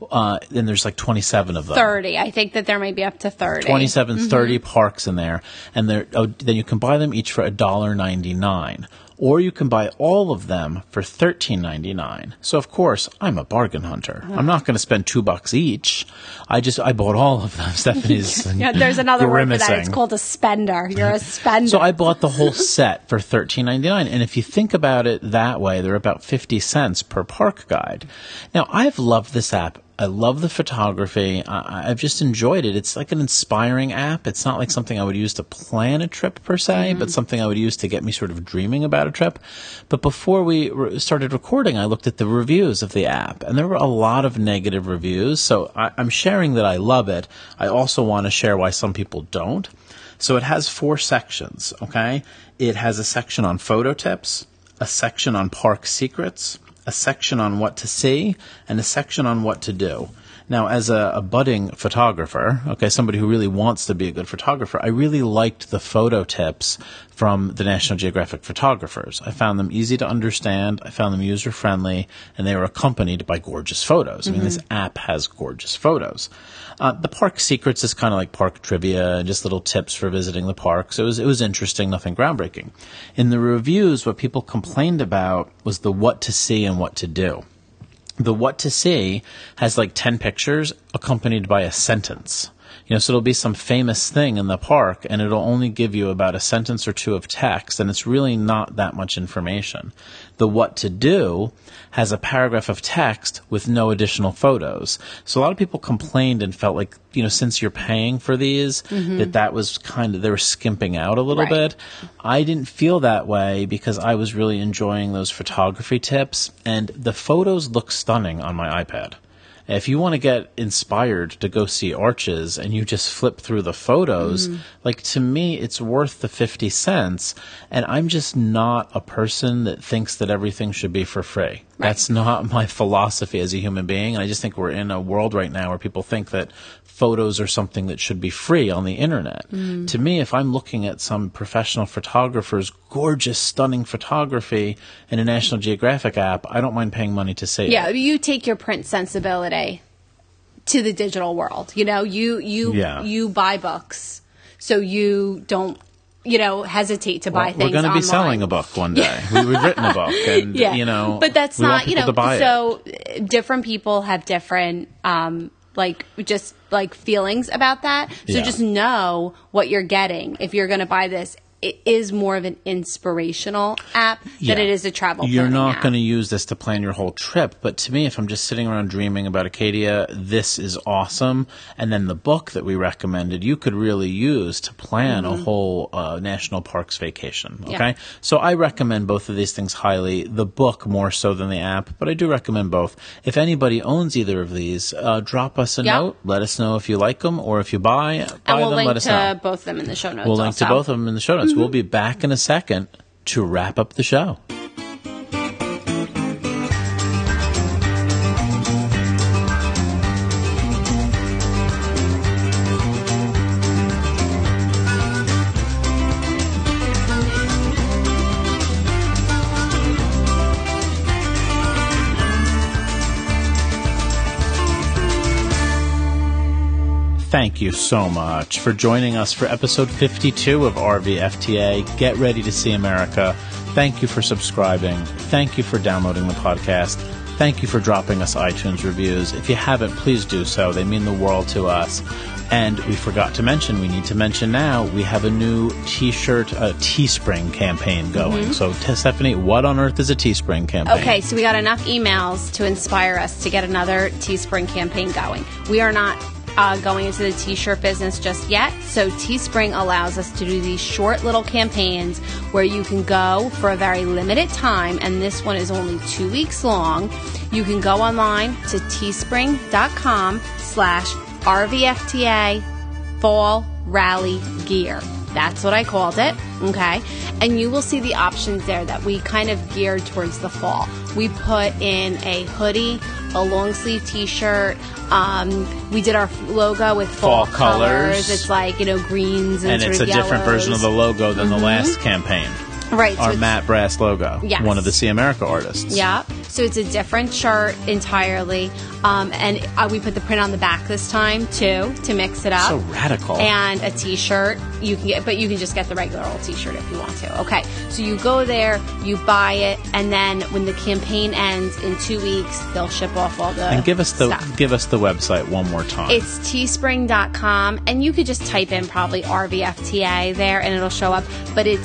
And there's like 27 of them. 30. I think that there may be up to 30. 27, 30 parks in there. And then you can buy them each for $1.99. Or you can buy all of them for $13.99. So, of course, I'm a bargain hunter. I'm not going to spend $2 each. I bought all of them. Stephanie's there's another word for that. grimacing. It's called a spender. You're a spender. So I bought the whole set for $13.99. And if you think about it that way, they're about 50 cents per park guide. Now, I've loved this app. I love the photography. I've just enjoyed it. It's like an inspiring app. It's not like something I would use to plan a trip per se, but something I would use to get me sort of dreaming about a trip. But before we started recording, I looked at the reviews of the app, and there were a lot of negative reviews. So I'm sharing that I love it. I also want to share why some people don't. So it has 4 sections, okay? It has a section on photo tips, a section on park secrets, a section on what to see, and a section on what to do. Now, as a budding photographer, somebody who really wants to be a good photographer, I really liked the photo tips from the National Geographic photographers. I found them easy to understand, I found them user-friendly, and they were accompanied by gorgeous photos. I mean, this app has gorgeous photos. The park secrets is kind of like park trivia and just little tips for visiting the parks. It was interesting, nothing groundbreaking. In the reviews, what people complained about was the what to see and what to do. The what to see has like 10 pictures accompanied by a sentence. So it'll be some famous thing in the park, and it'll only give you about a sentence or 2 of text, and it's really not that much information. The what to do has a paragraph of text with no additional photos. So a lot of people complained and felt like, since you're paying for these, that was they were skimping out a little bit. I didn't feel that way because I was really enjoying those photography tips, and the photos look stunning on my iPad. If you want to get inspired to go see arches and you just flip through the photos, to me, it's worth the 50 cents. And I'm just not a person that thinks that everything should be for free. That's not my philosophy as a human being. And I just think we're in a world right now where people think that photos are something that should be free on the internet. To me, if I'm looking at some professional photographer's gorgeous, stunning photography in a National Geographic app, I don't mind paying money to see it. Yeah, you take your print sensibility to the digital world. You know, you buy books, so you don't, hesitate to buy things online. We're going to be selling a book one day. We've written a book, and, But that's not, to buy so different people have different, feelings about that. So just know what you're getting. If you're going to buy this, it is more of an inspirational app than it is a travel planning You're not app. going to use this to plan your whole trip, but to me, if I'm just sitting around dreaming about Acadia, this is awesome. And then the book that we recommended, you could really use to plan a whole national parks vacation. Okay, Yeah. So I recommend both of these things highly. The book more so than the app, but I do recommend both. If anybody owns either of these, drop us a note. Let us know if you like them, or if you buy and them, we'll let link us know. to both of them in the show notes. We'll link to also. both of them in the show notes. We'll be back in a second to wrap up the show. Thank you so much for joining us for episode 52 of RVFTA. Get ready to see America. Thank you for subscribing. Thank you for downloading the podcast. Thank you for dropping us iTunes reviews. If you haven't, please do so. They mean the world to us. And we forgot to mention, we need to mention now, we have a new T-shirt, Teespring campaign going. So, Stephanie, what on earth is a Teespring campaign? Okay, so we got enough emails to inspire us to get another Teespring campaign going. We are not going into the T-shirt business just yet. So Teespring allows us to do these short little campaigns where you can go for a very limited time, and this one is only 2 weeks long. You can go online to teespring.com/RVFTA Fall Rally Gear. That's what I called it, okay? And you will see the options there that we kind of geared towards the fall. We put in a hoodie, a long sleeve T-shirt. We did our logo with fall colors. It's like, greens and it's sort a of different version of the logo than the last campaign. Right. Our matte brass logo. Yes. One of the See America artists. Yeah. So it's a different shirt entirely. And we put the print on the back this time, too, to mix it up. So radical. And a T-shirt. You can get, but you can just get the regular old T-shirt if you want to. Okay. So you go there, you buy it, and then when the campaign ends in 2 weeks, they'll ship off all the And give us the stuff. website one more time. It's teespring.com, and you could just type in probably RVFTA there, and it'll show up. But it's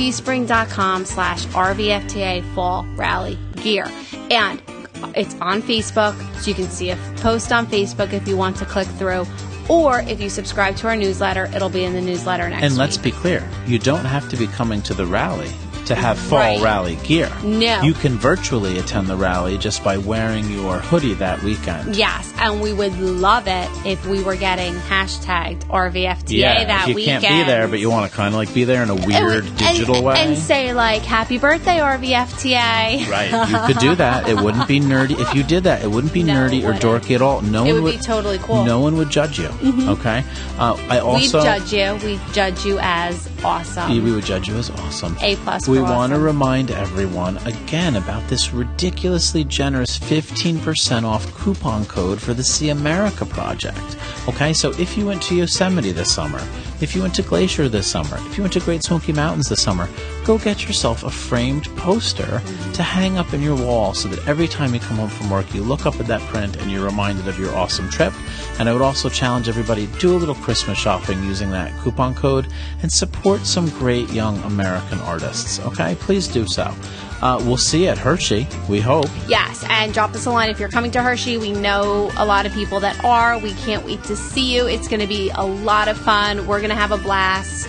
teespring.com/RVFTA Fall Rally Gear. And it's on Facebook, so you can see a post on Facebook if you want to click through. Or if you subscribe to our newsletter, it'll be in the newsletter next week. And let's be clear, you don't have to be coming to the rally to have fall rally gear. No. You can virtually attend the rally just by wearing your hoodie that weekend. Yes, and we would love it if we were getting hashtagged RVFTA that if you weekend. can't be there, but you want to kind of be there in a weird digital way. And say happy birthday RVFTA. Right, you could do that. It wouldn't be nerdy. If you did that, it wouldn't be nerdy or dorky at all. It would be totally cool. No one would judge you. Okay? We'd judge you. We'd judge you as awesome. We would judge you as awesome. A+. We for want to awesome. remind everyone again about this ridiculously generous 15% off coupon code for the See America Project. Okay, so if you went to Yosemite this summer, if you went to Glacier this summer, if you went to Great Smoky Mountains this summer, go get yourself a framed poster to hang up in your wall so that every time you come home from work, you look up at that print and you're reminded of your awesome trip. And I would also challenge everybody, do a little Christmas shopping using that coupon code and support some great young American artists. Okay, please do so. We'll see you at Hershey, we hope. Yes, and drop us a line if you're coming to Hershey. We know a lot of people that are. We can't wait to see you. It's going to be a lot of fun. We're going to have a blast.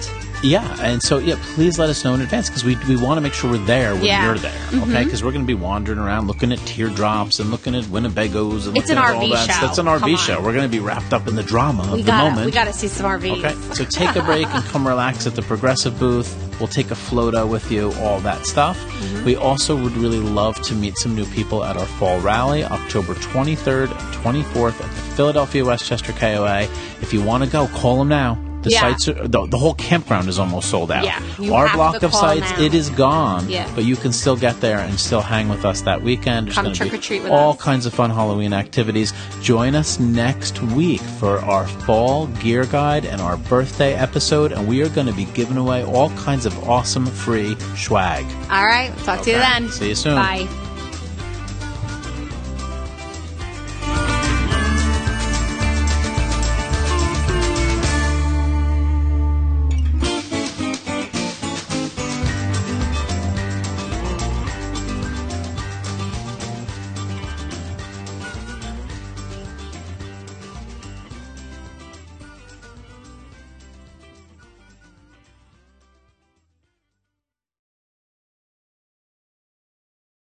Yeah, and so, please let us know in advance because we want to make sure we're there when you're there, okay? Because we're going to be wandering around looking at teardrops and looking at Winnebagos and looking at all that. It's an RV show. We're going to be wrapped up in the drama of the moment. We got to see some RVs. Okay, so take a break and come relax at the Progressive booth. We'll take a floato with you, all that stuff. We also would really love to meet some new people at our fall rally, October 23rd and 24th at the Philadelphia Westchester KOA. If you want to go, call them now. The sites are, the whole campground is almost sold out. Yeah, our block of sites, now. It is gone. Yeah. But you can still get there and still hang with us that weekend. There's Come trick or treat with all us. kinds of fun Halloween activities. Join us next week for our fall gear guide and our birthday episode, and we are going to be giving away all kinds of awesome free swag. All right. Talk to you then. See you soon. Bye.